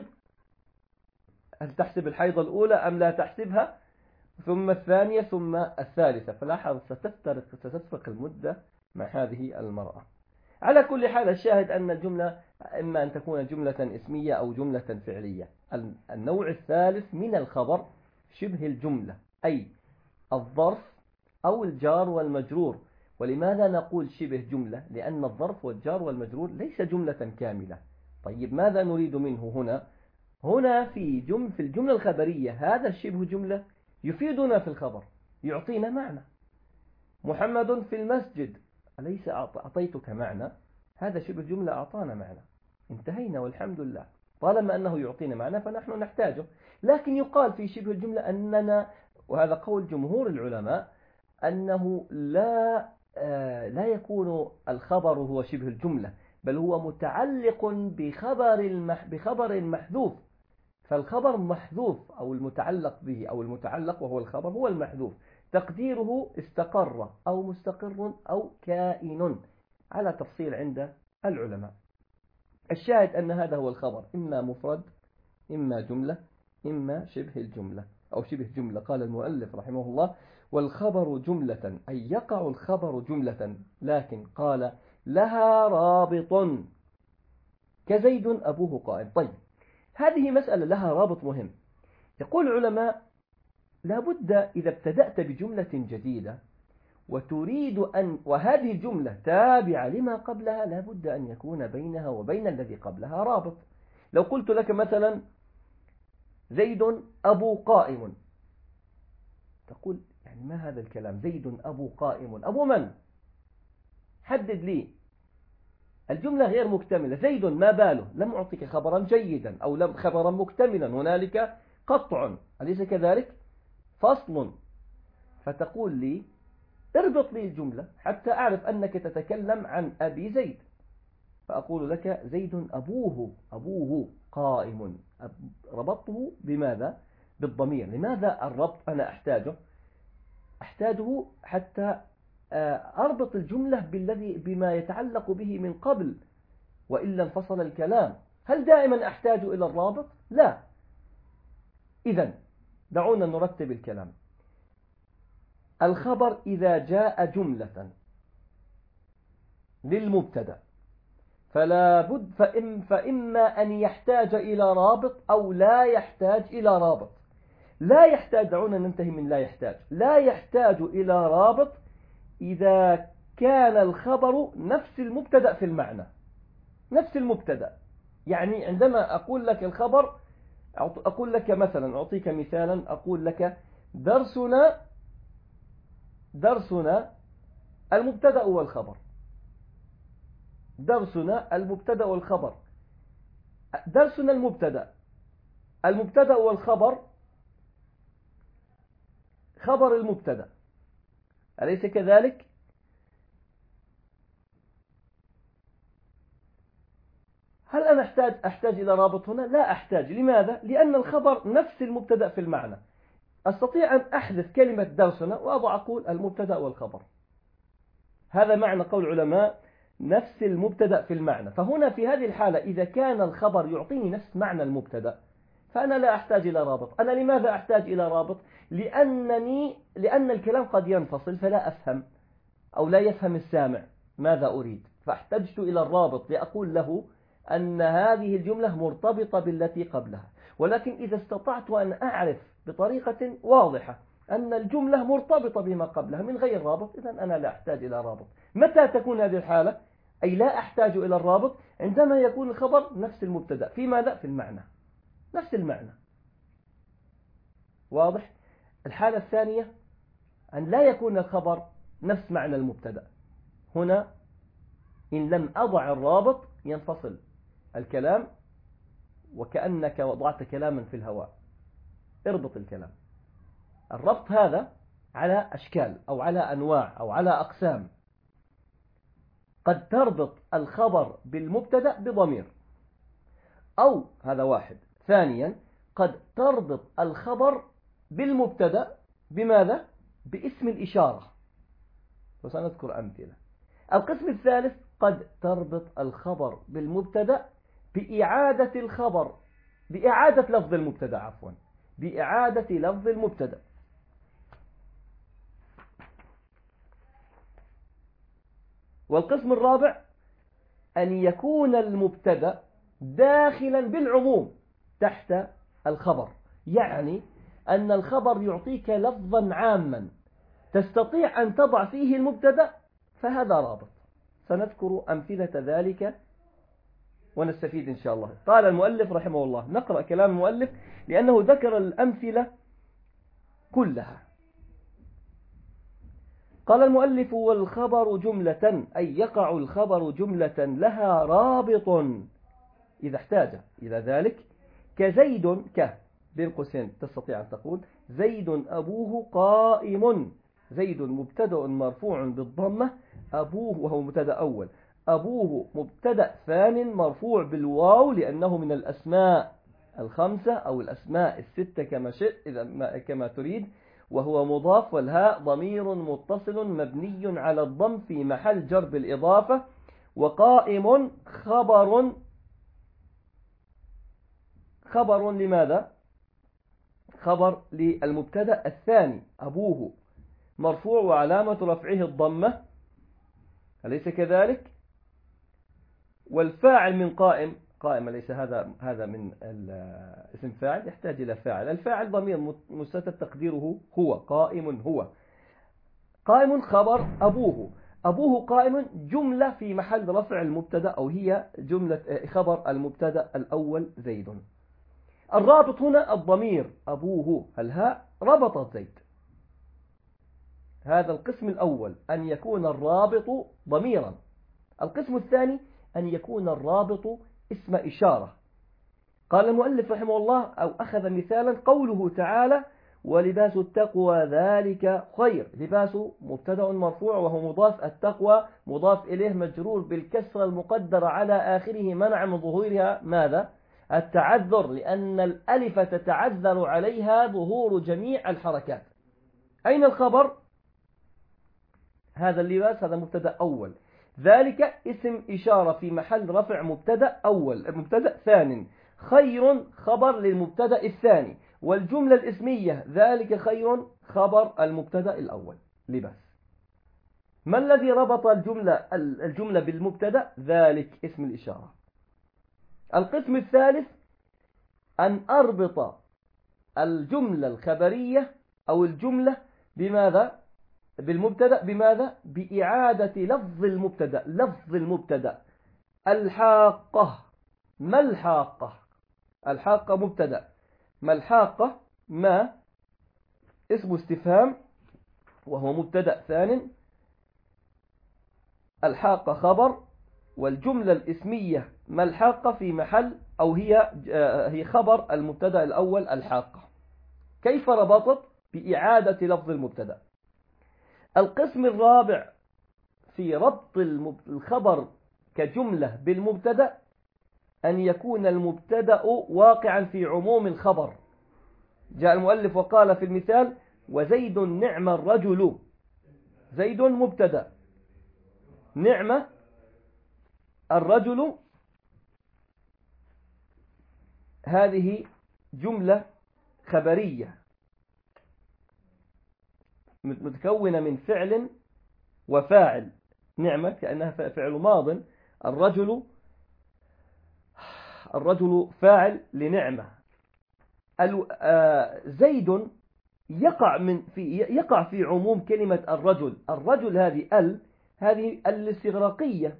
هل تحسب الحيضة الأولى أم لا تحسبها، ثم الثانية ثم الثالثة. فلاحظ ستفترق ستسبق المدة مع هذه المرأة. على كل حال الشاهد أن الجملة إما أن تكون جملة اسمية أو جملة فعلية. النوع الثالث من الخبر شبه الجملة، أي الظرف أو الجار والمجرور. ولماذا نقول شبه جملة؟ لأن الظرف والجار والمجرور ليس جملة كاملة. طيب ماذا نريد منه هنا؟ هنا في جمل في الجملة الخبرية هذا شبه جملة يفيدنا في الخبر، يعطينا معنى. محمد في المسجد، أليس أعطيتك معنى؟ هذا شبه جملة أعطانا معنى، انتهينا والحمد لله. طالما أنه يعطينا معنى فنحن نحتاجه. لكن يقال في شبه الجملة أننا، وهذا قول جمهور العلماء، أنه لا لا يكون الخبر هو شبه الجملة، بل هو متعلق بخبر بخبر محذوف. فالخبر محذوف أو المتعلق به أو المتعلق وهو الخبر هو المحذوف، تقديره استقر أو مستقر أو كائن، على تفصيل عند العلماء. الشاهد أن هذا هو الخبر، إما مفرد إما جملة إما شبه الجملة أو شبه جملة. قال المؤلف رحمه الله: والخبر جملة، أي يقع الخبر جملة، لكن قال لها رابط كزيد أبوه قائم. طيب هذه مسألة لها رابط مهم. يقول العلماء: لابد إذا ابتدأت بجملة جديدة وتريد أن وهذه الجملة تابعة لما قبلها، لابد أن يكون بينها وبين الذي قبلها رابط. لو قلت لك مثلا زيد أبو قائم، تقول يعني ما هذا الكلام؟ زيد أبو قائم، أبو من؟ حدد لي. الجملة غير مكتملة. زيد ما باله؟ لم أعطيك خبرا جيدا أو لم خبرا مكتملا، هنالك قطع، أليس كذلك؟ فصل. فتقول لي اربط لي الجملة حتى أعرف أنك تتكلم عن أبي زيد، فأقول لك زيد أبوه أبوه قائم. ربطته بماذا؟ بالضمير. لماذا الربط أنا أحتاجه؟ أحتاجه حتى أربط الجملة بالذي بما يتعلق به من قبل، وإلا انفصل الكلام. هل دائما أحتاج إلى الرابط؟ لا. إذن دعونا نرتب الكلام. الخبر إذا جاء جملة للمبتدأ فلا بد فإم فإما أن يحتاج إلى رابط أو لا يحتاج إلى رابط. لا يحتاج، دعونا ننتهي من لا يحتاج. لا يحتاج إلى رابط إذا كان الخبر نفس المبتدأ في المعنى، نفس المبتدأ. يعني عندما أقول لك الخبر، أقول لك مثلا، أعطيك مثالا، أقول لك درسنا درسنا المبتدأ والخبر. درسنا المبتدأ والخبر. درسنا المبتدأ، المبتدأ والخبر خبر المبتدأ، أليس كذلك؟ هل أنا أحتاج أحتاج إلى رابط هنا؟ لا أحتاج. لماذا؟ لأن الخبر نفس المبتدأ في المعنى. أستطيع أن أحذف كلمة درسنا وأضع أقول المبتدأ والخبر. هذا معنى قول العلماء نفس المبتدأ في المعنى. فهنا في هذه الحالة إذا كان الخبر يعطيني نفس معنى المبتدأ فأنا لا أحتاج إلى رابط. أنا لماذا أحتاج إلى رابط؟ لأنني لأن الكلام قد ينفصل فلا أفهم أو لا يفهم السامع ماذا أريد، فاحتجت إلى الرابط لأقول له أن هذه الجملة مرتبطة بالتي قبلها. ولكن إذا استطعت أن أعرف بطريقة واضحة أن الجملة مرتبطة بما قبلها من غير رابط، إذن أنا لا أحتاج إلى رابط. متى تكون هذه الحالة؟ أي لا أحتاج إلى الرابط عندما يكون الخبر نفس المبتدأ في ماذا؟ في المعنى، نفس المعنى. واضح؟ الحالة الثانية أن لا يكون الخبر نفس معنى المبتدأ. هنا إن لم أضع الرابط ينفصل الكلام وكأنك وضعت كلاما في الهواء. اربط الكلام. الربط هذا على أشكال أو على أنواع أو على أقسام. قد تربط الخبر بالمبتدأ بضمير، أو هذا واحد. ثانيا قد تربط الخبر بالمبتدأ بماذا؟ باسم الإشارة، وسنذكر أمثلة. القسم الثالث قد تربط الخبر بالمبتدأ بإعادة الخبر بإعادة لفظ المبتدأ عفوا بإعادة لفظ المبتدأ. والقسم الرابع أن يكون المبتدأ داخلا بالعموم تحت الخبر، يعني أن الخبر يعطيك لفظا عاما تستطيع أن تضع فيه المبتدأ، فهذا رابط. سنذكر أمثلة ذلك ونستفيد إن شاء الله. قال المؤلف رحمه الله، نقرأ كلام المؤلف لأنه ذكر الأمثلة كلها. قال المؤلف: والخبر جملة، أي يقع الخبر جملة لها رابط إذا احتاج إلى ذلك، كزيد ك بين قوسين تستطيع أن تقول زيد أبوه قائم. زيد مبتدأ مرفوع بالضمة، أبوه وهو مبتدأ أول، أبوه مبتدأ ثان مرفوع بالواو لأنه من الأسماء الخمسة أو الأسماء الستة كما شئت إذا كما تريد، وهو مضاف، والهاء ضمير متصل مبني على الضم في محل جر بالإضافة. وقائم خبر خبر لماذا؟ خبر للمبتدأ الثاني أبوه، مرفوع وعلامة رفعه الضمة، أليس كذلك؟ والفاعل من قائم، قائم ليس هذا هذا من اسم فاعل يحتاج إلى فاعل، الفاعل ضمير مستتر تقديره هو، قائم هو. قائم خبر أبوه، أبوه قائم جملة في محل رفع المبتدأ، أو هي جملة خبر المبتدأ الأول زيد. الرابط هنا الضمير أبوه، الهاء ربطت زيد. هذا القسم الأول، أن يكون الرابط ضميرا. القسم الثاني أن يكون الرابط اسم إشارة. قال المؤلف رحمه الله، أو أخذ مثالا قوله تعالى: ولباس التقوى ذلك خير. لباس مبتدأ مرفوع وهو مضاف، التقوى مضاف إليه مجرور بالكسرة المقدرة على آخره منع من ظهورها ماذا؟ التعذر، لأن الألف تتعذر عليها ظهور جميع الحركات. أين الخبر؟ هذا اللباس هذا مبتدأ أول، ذلك اسم إشارة في محل رفع مبتدأ أول مبتدأ ثاني، خير خبر للمبتدأ الثاني، والجملة الاسمية ذلك خير خبر المبتدأ الأول لباس. ما الذي ربط الجملة الجملة بالمبتدأ؟ ذلك اسم الإشارة. القسم الثالث أن أربط الجملة الخبرية أو الجملة بماذا؟ بالمبتدأ بماذا؟ بإعادة لفظ المبتدأ. لفظ المبتدأ الحاقة. ما الحاقة؟ الحاقة مبتدأ، ما الحاقة؟ ما اسم استفهام وهو مبتدأ ثان، الحاقة خبر، والجملة الاسمية ما الحاقة في محل أو هي هي خبر المبتدأ الأول الحاقة. كيف ربطت؟ بإعادة لفظ المبتدأ. القسم الرابع في ربط الخبر كجملة بالمبتدأ أن يكون المبتدأ واقعا في عموم الخبر. جاء المؤلف وقال في المثال: وزيد نعم الرجل. زيد مبتدأ، نعم الرجل هذه جملة خبرية متكونة من فعل وفاعل. نعمة كأنها فعل ماض، الرجل الرجل فاعل لنعمة. زيد يقع من في يقع في عموم كلمة الرجل. الرجل هذه ال هذه الاستغراقية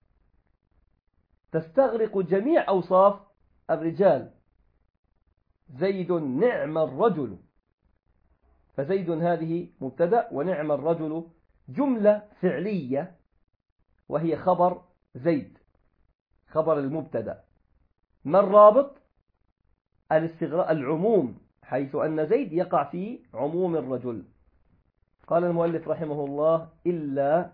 تستغرق جميع أوصاف الرجال. زيد نعم الرجل، فزيد هذه مبتدأ ونعم الرجل جملة فعلية وهي خبر زيد، خبر المبتدأ. ما الرابط؟ الاستغراق العموم، حيث أن زيد يقع في عموم الرجل. قال المؤلف رحمه الله: إلا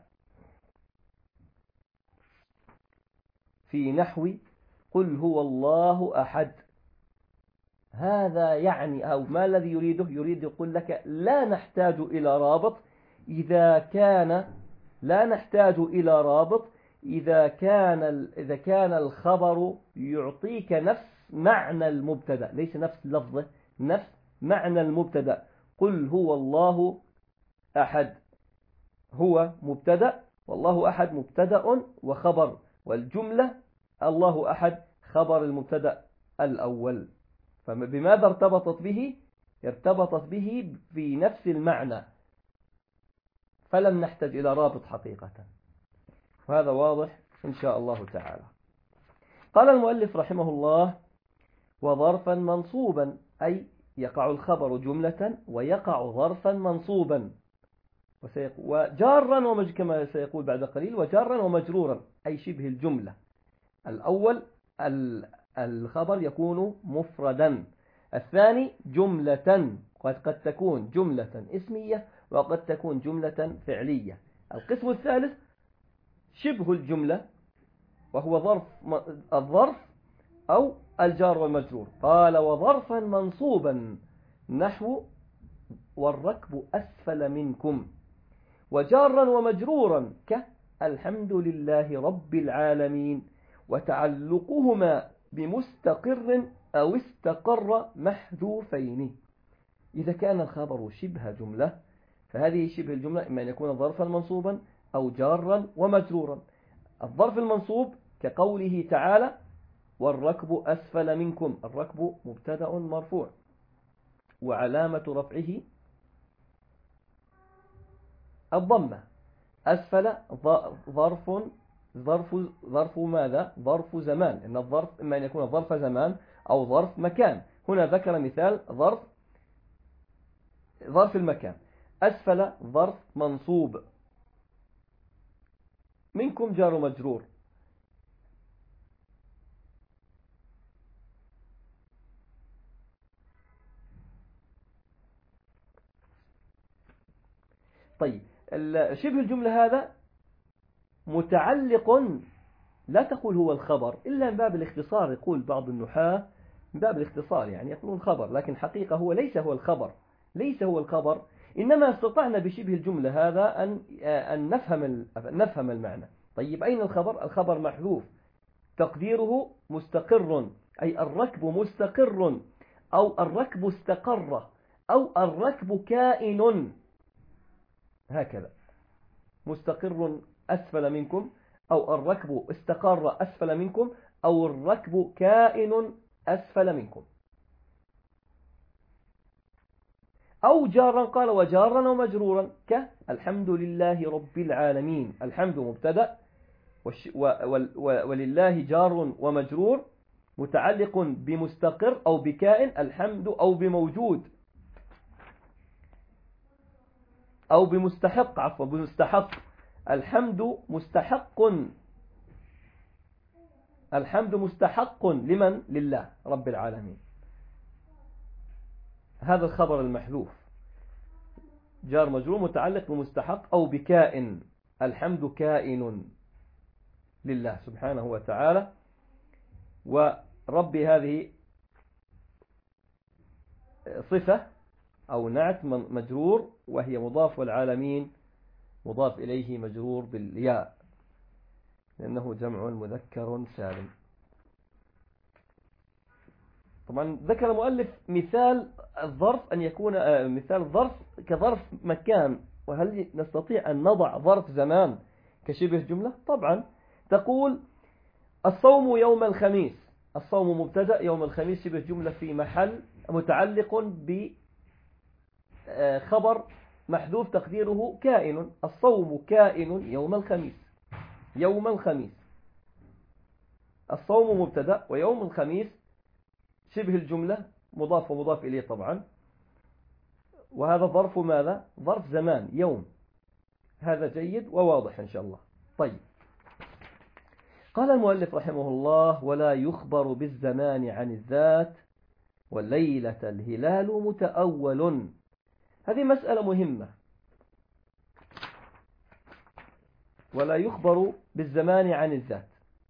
في نحو قل هو الله أحد. هذا يعني أو ما الذي يريده؟ يريد يقول لك لا نحتاج إلى رابط إذا كان لا نحتاج إلى رابط إذا كان إذا كان الخبر يعطيك نفس معنى المبتدأ، ليس نفس لفظه، نفس معنى المبتدأ. قل هو الله أحد، هو مبتدأ والله أحد مبتدأ وخبر، والجملة الله أحد خبر المبتدأ الأول. فبماذا ارتبطت به؟ ارتبطت به في نفس المعنى، فلم نحتاج إلى رابط حقيقة. وهذا واضح إن شاء الله تعالى. قال المؤلف رحمه الله: وظرفا منصوبا، أي يقع الخبر جملة ويقع ظرفا منصوبا، وجارا ومج كما سيقول بعد قليل، وجارا ومجرورا، أي شبه الجملة. الأول الخبر يكون مفردا، الثاني جملة، قد تكون جملة اسمية وقد تكون جملة فعلية. القسم الثالث شبه الجملة، وهو ظرف الظرف أو الجار والمجرور. قال: وظرفا منصوبا نحو والركب أسفل منكم، وجارا ومجرورا كالحمد لله رب العالمين، وتعلقهما بمستقر أو استقر محذوفين. إذا كان الخبر شبه جملة فهذه شبه الجملة إما أن يكون ظرفا منصوبا أو جارا ومجرورا. الظرف المنصوب كقوله تعالى: والركب أسفل منكم، الركب مبتدأ مرفوع وعلامة رفعه الضمة. أسفل ظرف ظرف ظرف ماذا؟ ظرف زمان، إن الظرف إما أن يكون ظرف زمان أو ظرف مكان. هنا ذكر مثال ظرف ظرف المكان. أسفل ظرف منصوب، منكم جار مجرور. طيب، شبه الجملة هذا متعلق، لا تقول هو الخبر إلا من باب الاختصار. يقول بعض النحاة من باب الاختصار، يعني يقولون خبر، لكن حقيقة هو ليس هو الخبر، ليس هو الخبر. إنما استطعنا بشبه الجملة هذا أن أن نفهم نفهم المعنى. طيب، أين الخبر؟ الخبر محذوف، تقديره مستقر، أي الركب مستقر، أو الركب استقر، أو الركب كائن، هكذا. مستقر أسفل منكم، أو الركب استقر أسفل منكم، أو الركب كائن أسفل منكم. أو جارا، قال: وجارا ومجرورا كالحمد لله رب العالمين. الحمد مبتدأ، ولله جار ومجرور متعلق بمستقر أو بكائن، الحمد، أو بموجود أو بمستحق، عفوا بمستحق. الحمد مستحق، الحمد مستحق لمن؟ لله رب العالمين. هذا الخبر المحذوف، جار مجرور متعلق بمستحق أو بكائن. الحمد كائن لله سبحانه وتعالى، ورب هذه صفة أو نعت مجرور، وهي مضاف، والعالمين مضاف إليه مجرور بالياء لأنه جمع مذكر سالم. طبعا ذكر المؤلف مثال الظرف أن يكون مثال الظرف كظرف مكان، وهل نستطيع أن نضع ظرف زمان كشبه جملة؟ طبعا. تقول: الصوم يوم الخميس، الصوم مبتدأ، يوم الخميس شبه جملة في محل متعلق بخبر محذوف تقديره كائن. الصوم كائن يوم الخميس، يوم الخميس. الصوم مبتدأ ويوم الخميس شبه الجملة مضاف ومضاف إليه طبعا، وهذا ظرف ماذا؟ ظرف زمان، يوم. هذا جيد وواضح إن شاء الله. طيب، قال المؤلف رحمه الله: ولا يخبر بالزمان عن الذات، والليلة الهلال متأول. هذه مسألة مهمة. ولا يخبر بالزمان عن الذات.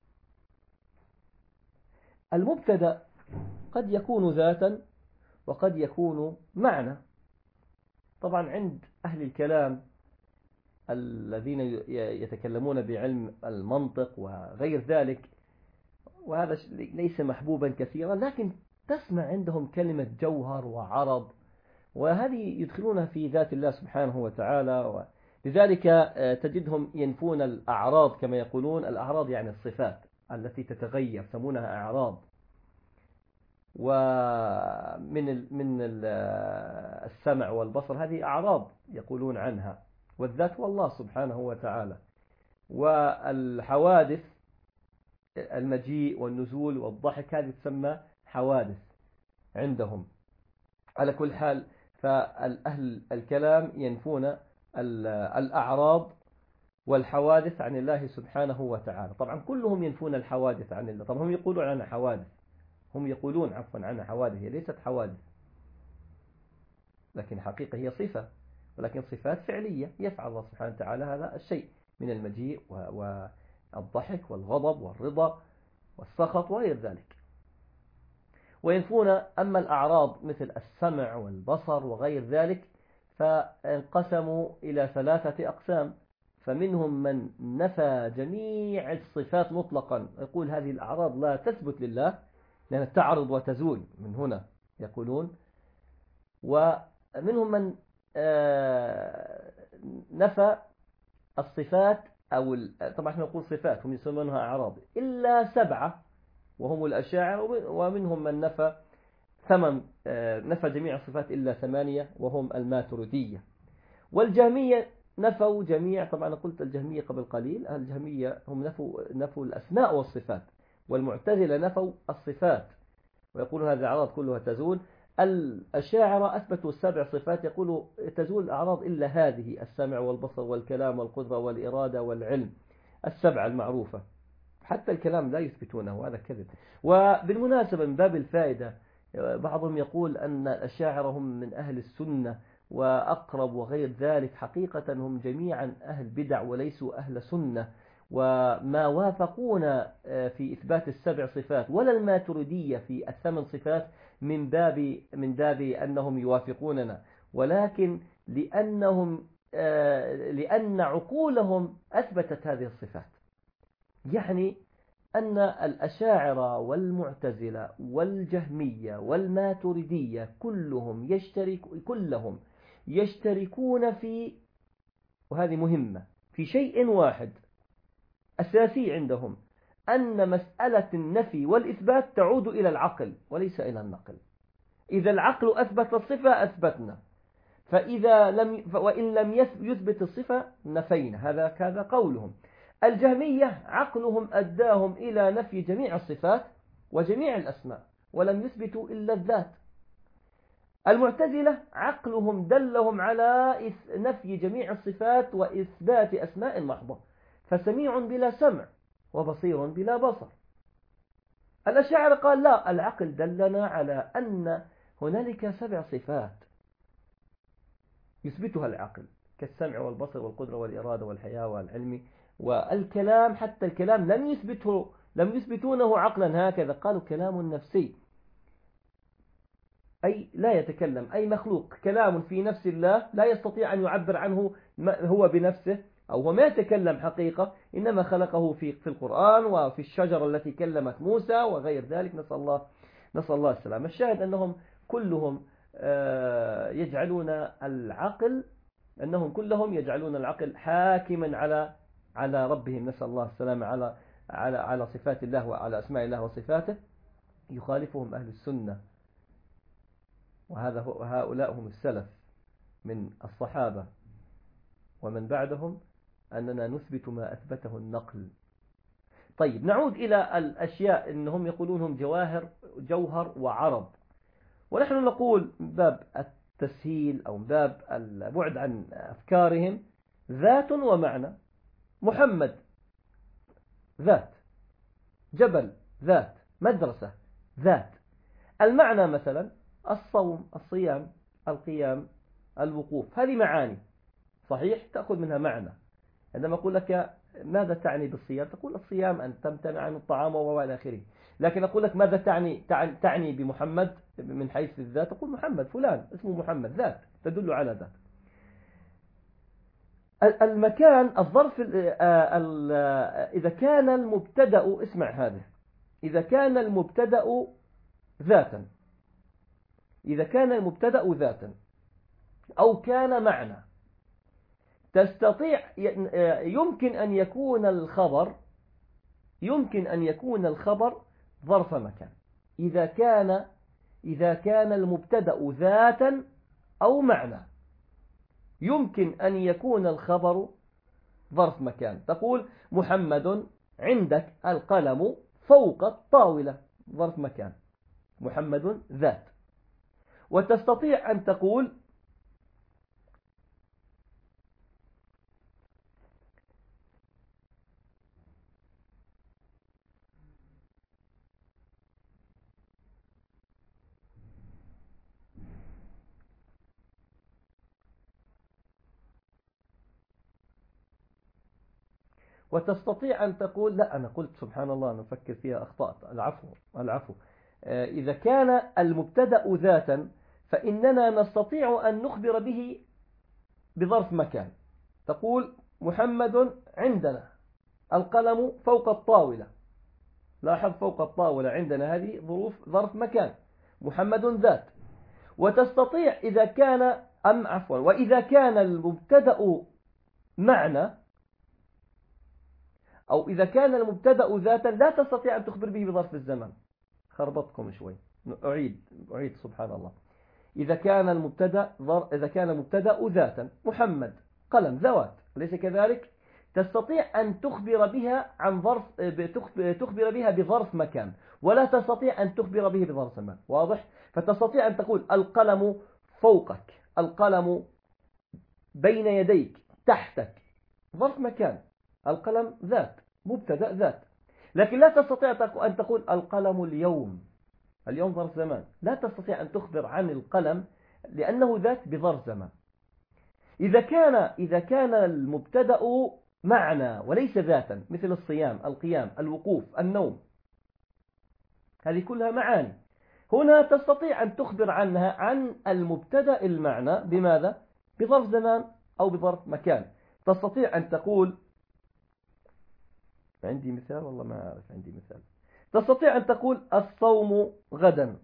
المبتدأ قد يكون ذاتا وقد يكون معنى. طبعا عند أهل الكلام الذين يتكلمون بعلم المنطق وغير ذلك، وهذا ليس محبوبا كثيرا، لكن تسمع عندهم كلمة جوهر وعرض، وهذه يدخلونها في ذات الله سبحانه وتعالى. لذلك تجدهم ينفون الأعراض كما يقولون. الأعراض يعني الصفات التي تتغير، يسمونها أعراض. ومن من السمع والبصر هذه أعراض يقولون عنها، والذات هو الله سبحانه وتعالى. والحوادث المجيء والنزول والضحك هذه تسمى حوادث عندهم. على كل حال فالأهل الكلام ينفون الأعراض والحوادث عن الله سبحانه وتعالى. طبعا كلهم ينفون الحوادث عن الله. طبعا هم يقولون عنها حوادث، هم يقولون عفوا عنها حوادث، هي ليست حوادث، لكن حقيقة هي صفة، ولكن صفات فعلية يفعل الله سبحانه وتعالى هذا الشيء من المجيء والضحك والغضب والرضا والسخط وغير ذلك. وينفون أما الأعراض مثل السمع والبصر وغير ذلك فانقسموا إلى ثلاثة أقسام. فمنهم من نفى جميع الصفات مطلقا، يقول هذه الأعراض لا تثبت لله لأنها تعرض وتزول من هنا يقولون. ومنهم من نفى الصفات، أو طبعا احنا نقول صفات هم يسمونها أعراض، إلا سبعة وهم الأشاعرة. ومنهم من نفى ثمن نفى جميع الصفات إلا ثمانية وهم الماتريدية. والجهمية نفوا جميع، طبعا قلت الجهمية قبل قليل، الجهمية هم نفوا نفوا الأسماء والصفات، والمعتزلة نفوا الصفات ويقولون هذه الأعراض كلها تزول. الأشاعرة أثبتوا السبع صفات، يقولوا تزول الأعراض إلا هذه: السمع والبصر والكلام والقدرة والإرادة والعلم، السبع المعروفة. حتى الكلام لا يثبتونه، هذا كذب. وبالمناسبة من باب الفائدة، بعضهم يقول أن الأشاعرة هم من أهل السنة وأقرب وغير ذلك، حقيقة هم جميعا أهل بدع وليسوا أهل سنة، وما وافقونا في إثبات السبع صفات ولا الماتريدية في الثمان صفات من باب من باب أنهم يوافقوننا، ولكن لأنهم لأن عقولهم أثبتت هذه الصفات. يعني أن الأشاعرة والمعتزلة والجهمية والماتريدية كلهم يشترك كلهم يشتركون في، وهذه مهمة، في شيء واحد أساسي عندهم، أن مسألة النفي والإثبات تعود إلى العقل وليس إلى النقل. إذا العقل أثبت الصفة أثبتنا، فإذا لم وإن لم يثبت الصفة نفينا. هذا كذا قولهم. الجهمية عقلهم أداهم إلى نفي جميع الصفات وجميع الأسماء ولم يثبتوا إلا الذات. المعتزلة عقلهم دلهم على نفي جميع الصفات وإثبات أسماء محضة، فسميع بلا سمع وبصير بلا بصر. الأشاعرة قال لا، العقل دلنا على أن هنالك سبع صفات يثبتها العقل، كالسمع والبصر والقدرة والإرادة والحياة والعلم والكلام. حتى الكلام لم يثبته لم يثبتونه عقلا، هكذا قالوا كلام نفسي، أي لا يتكلم أي مخلوق، كلام في نفس الله لا يستطيع أن يعبر عنه هو بنفسه، أو هو ما يتكلم حقيقة، إنما خلقه في في القرآن وفي الشجرة التي كلمت موسى وغير ذلك. نسأل الله نسأل الله السلامة. الشاهد أنهم كلهم يجعلون العقل أنهم كلهم يجعلون العقل حاكما على على ربهم، نسأل الله السلامة، على على على صفات الله وعلى أسماء الله وصفاته. يخالفهم أهل السنة، وهذا هؤلاء هم السلف من الصحابة ومن بعدهم، أننا نثبت ما أثبته النقل. طيب نعود إلى الأشياء، أنهم يقولونهم جواهر جوهر وعرض، ونحن نقول من باب التسهيل أو من باب البعد عن أفكارهم ذات ومعنى. محمد ذات، جبل ذات، مدرسة ذات. المعنى مثلا الصوم، الصيام، القيام، الوقوف، هذه معاني صحيح تأخذ منها معنى. عندما أقول لك ماذا تعني بالصيام، تقول الصيام أن تمتنع عن الطعام وإلى آخره. لكن أقول لك ماذا تعني تعني بمحمد من حيث الذات، تقول محمد فلان اسمه محمد، ذات تدل على ذات. المكان الظرف إذا كان المبتدأ، اسمع هذا، إذا كان المبتدأ ذاتا، إذا كان المبتدأ ذاتا أو كان معنى، تستطيع يمكن أن يكون الخبر يمكن أن يكون الخبر ظرف مكان إذا كان إذا كان المبتدأ ذاتا أو معنى. يمكن أن يكون الخبر ظرف مكان. تقول محمد عندك القلم فوق الطاولة، ظرف مكان، محمد ذات. وتستطيع أن تقول وتستطيع أن تقول لا، أنا قلت سبحان الله، أنا أفكر فيها أخطأت، العفو العفو. إذا كان المبتدأ ذاتا فإننا نستطيع أن نخبر به بظرف مكان. تقول محمد عندنا القلم فوق الطاولة. لاحظ فوق الطاولة عندنا، هذه ظروف ظرف مكان، محمد ذات. وتستطيع إذا كان أم عفوا وإذا كان المبتدأ معنى أو إذا كان المبتدأ ذاتا لا تستطيع أن تخبر به بظرف الزمان. خربطكم شوي، أعيد أعيد سبحان الله. إذا كان المبتدأ إذا كان المبتدأ ذاتا، محمد قلم ذوات، ليس كذلك؟ تستطيع أن تخبر بها عن ظرف تخبر بها بظرف مكان، ولا تستطيع أن تخبر به بظرف زمان. واضح؟ فتستطيع أن تقول القلم فوقك، القلم بين يديك، تحتك، ظرف مكان. القلم ذات، مبتدأ ذات. لكن لا تستطيع أن تقول القلم اليوم، اليوم ظرف زمان. لا تستطيع أن تخبر عن القلم لأنه ذات بظرف زمان. إذا كان إذا كان المبتدأ معنى وليس ذاتا، مثل الصيام، القيام، الوقوف، النوم، هذه كلها معاني. هنا تستطيع أن تخبر عنها عن المبتدأ المعنى بماذا؟ بظرف زمان أو بظرف مكان. تستطيع أن تقول، عندي مثال والله ما أعرف، عندي مثال. تستطيع أن تقول الصوم غدا.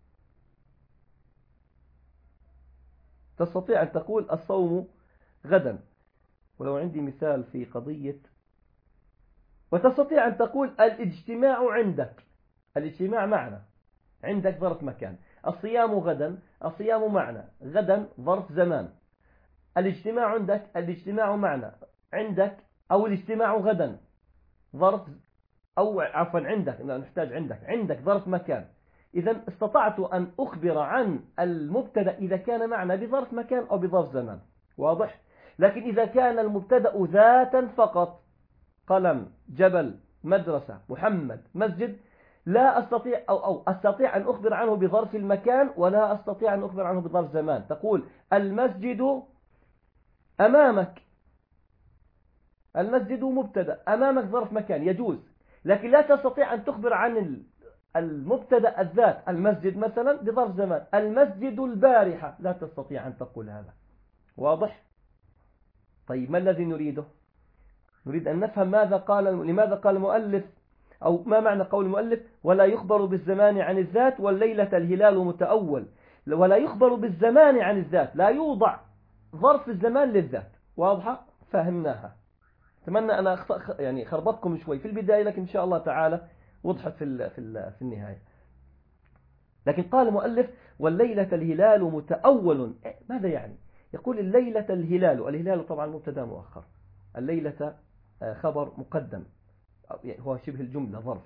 تستطيع أن تقول الصوم غدا. ولو عندي مثال في قضية، وتستطيع أن تقول الاجتماع عندك. الاجتماع معنى، عندك ظرف مكان. الصيام غدا، الصيام معنى، غدا ظرف زمان. الاجتماع عندك، الاجتماع معنى، عندك أو الاجتماع غدا ظرف، أو عفوا عندك، نحتاج عندك، عندك ظرف مكان. إذا استطعت أن أخبر عن المبتدأ إذا كان معنى بظرف مكان أو بظرف زمان. واضح؟ لكن إذا كان المبتدأ ذاتا فقط، قلم، جبل، مدرسة، محمد، مسجد، لا أستطيع أو, أو أستطيع أن أخبر عنه بظرف المكان، ولا أستطيع أن أخبر عنه بظرف زمان. تقول المسجد أمامك، المسجد مبتدأ، أمامك ظرف مكان، يجوز. لكن لا تستطيع أن تخبر عن المبتدأ الذات، المسجد مثلا، بظرف زمان. المسجد البارحة، لا تستطيع أن تقول هذا. واضح؟ طيب ما الذي نريده؟ نريد أن نفهم ماذا قال لماذا قال المؤلف، أو ما معنى قول المؤلف ولا يخبر بالزمان عن الذات والليلة الهلال متأول. ولا يخبر بالزمان عن الذات، لا يوضع ظرف الزمان للذات. واضحة؟ فهمناها. أتمنى أنا أخطأ يعني خربطكم شوي في البداية، لكن إن شاء الله تعالى وضحت في في في النهاية. لكن قال المؤلف والليلة الهلال متأول. ماذا يعني؟ يقول الليلة الهلال، الهلال طبعا مبتدا مؤخر، الليلة خبر مقدم، هو شبه الجملة ظرف.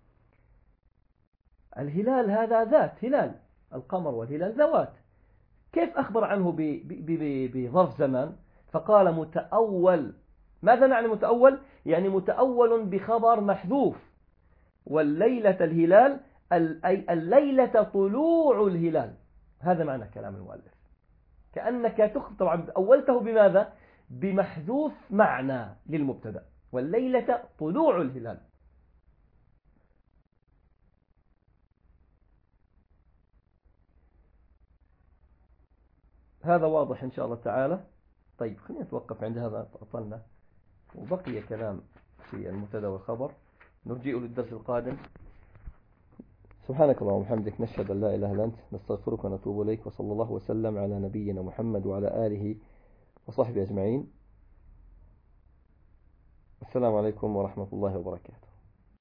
الهلال هذا ذات، هلال، القمر والهلال ذوات. كيف أخبر عنه بظرف زمان؟ فقال متأول. ماذا نعني متأول؟ يعني متأول بخبر محذوف. والليلة الهلال، أي الليلة طلوع الهلال. هذا معنى كلام المؤلف. كأنك تخبر، طبعا أولته بماذا؟ بمحذوف معنى للمبتدأ، والليلة طلوع الهلال. هذا واضح إن شاء الله تعالى. طيب خلينا نتوقف عند هذا، أطلنا وبقي كلام في المبتدا والخبر نرجئه للدرس القادم. سبحانك اللهم وبحمدك، نشهد أن لا إله إلا أنت، نستغفرك ونتوب إليك، وصلى الله وسلم على نبينا محمد وعلى آله وصحبه أجمعين. السلام عليكم ورحمة الله وبركاته.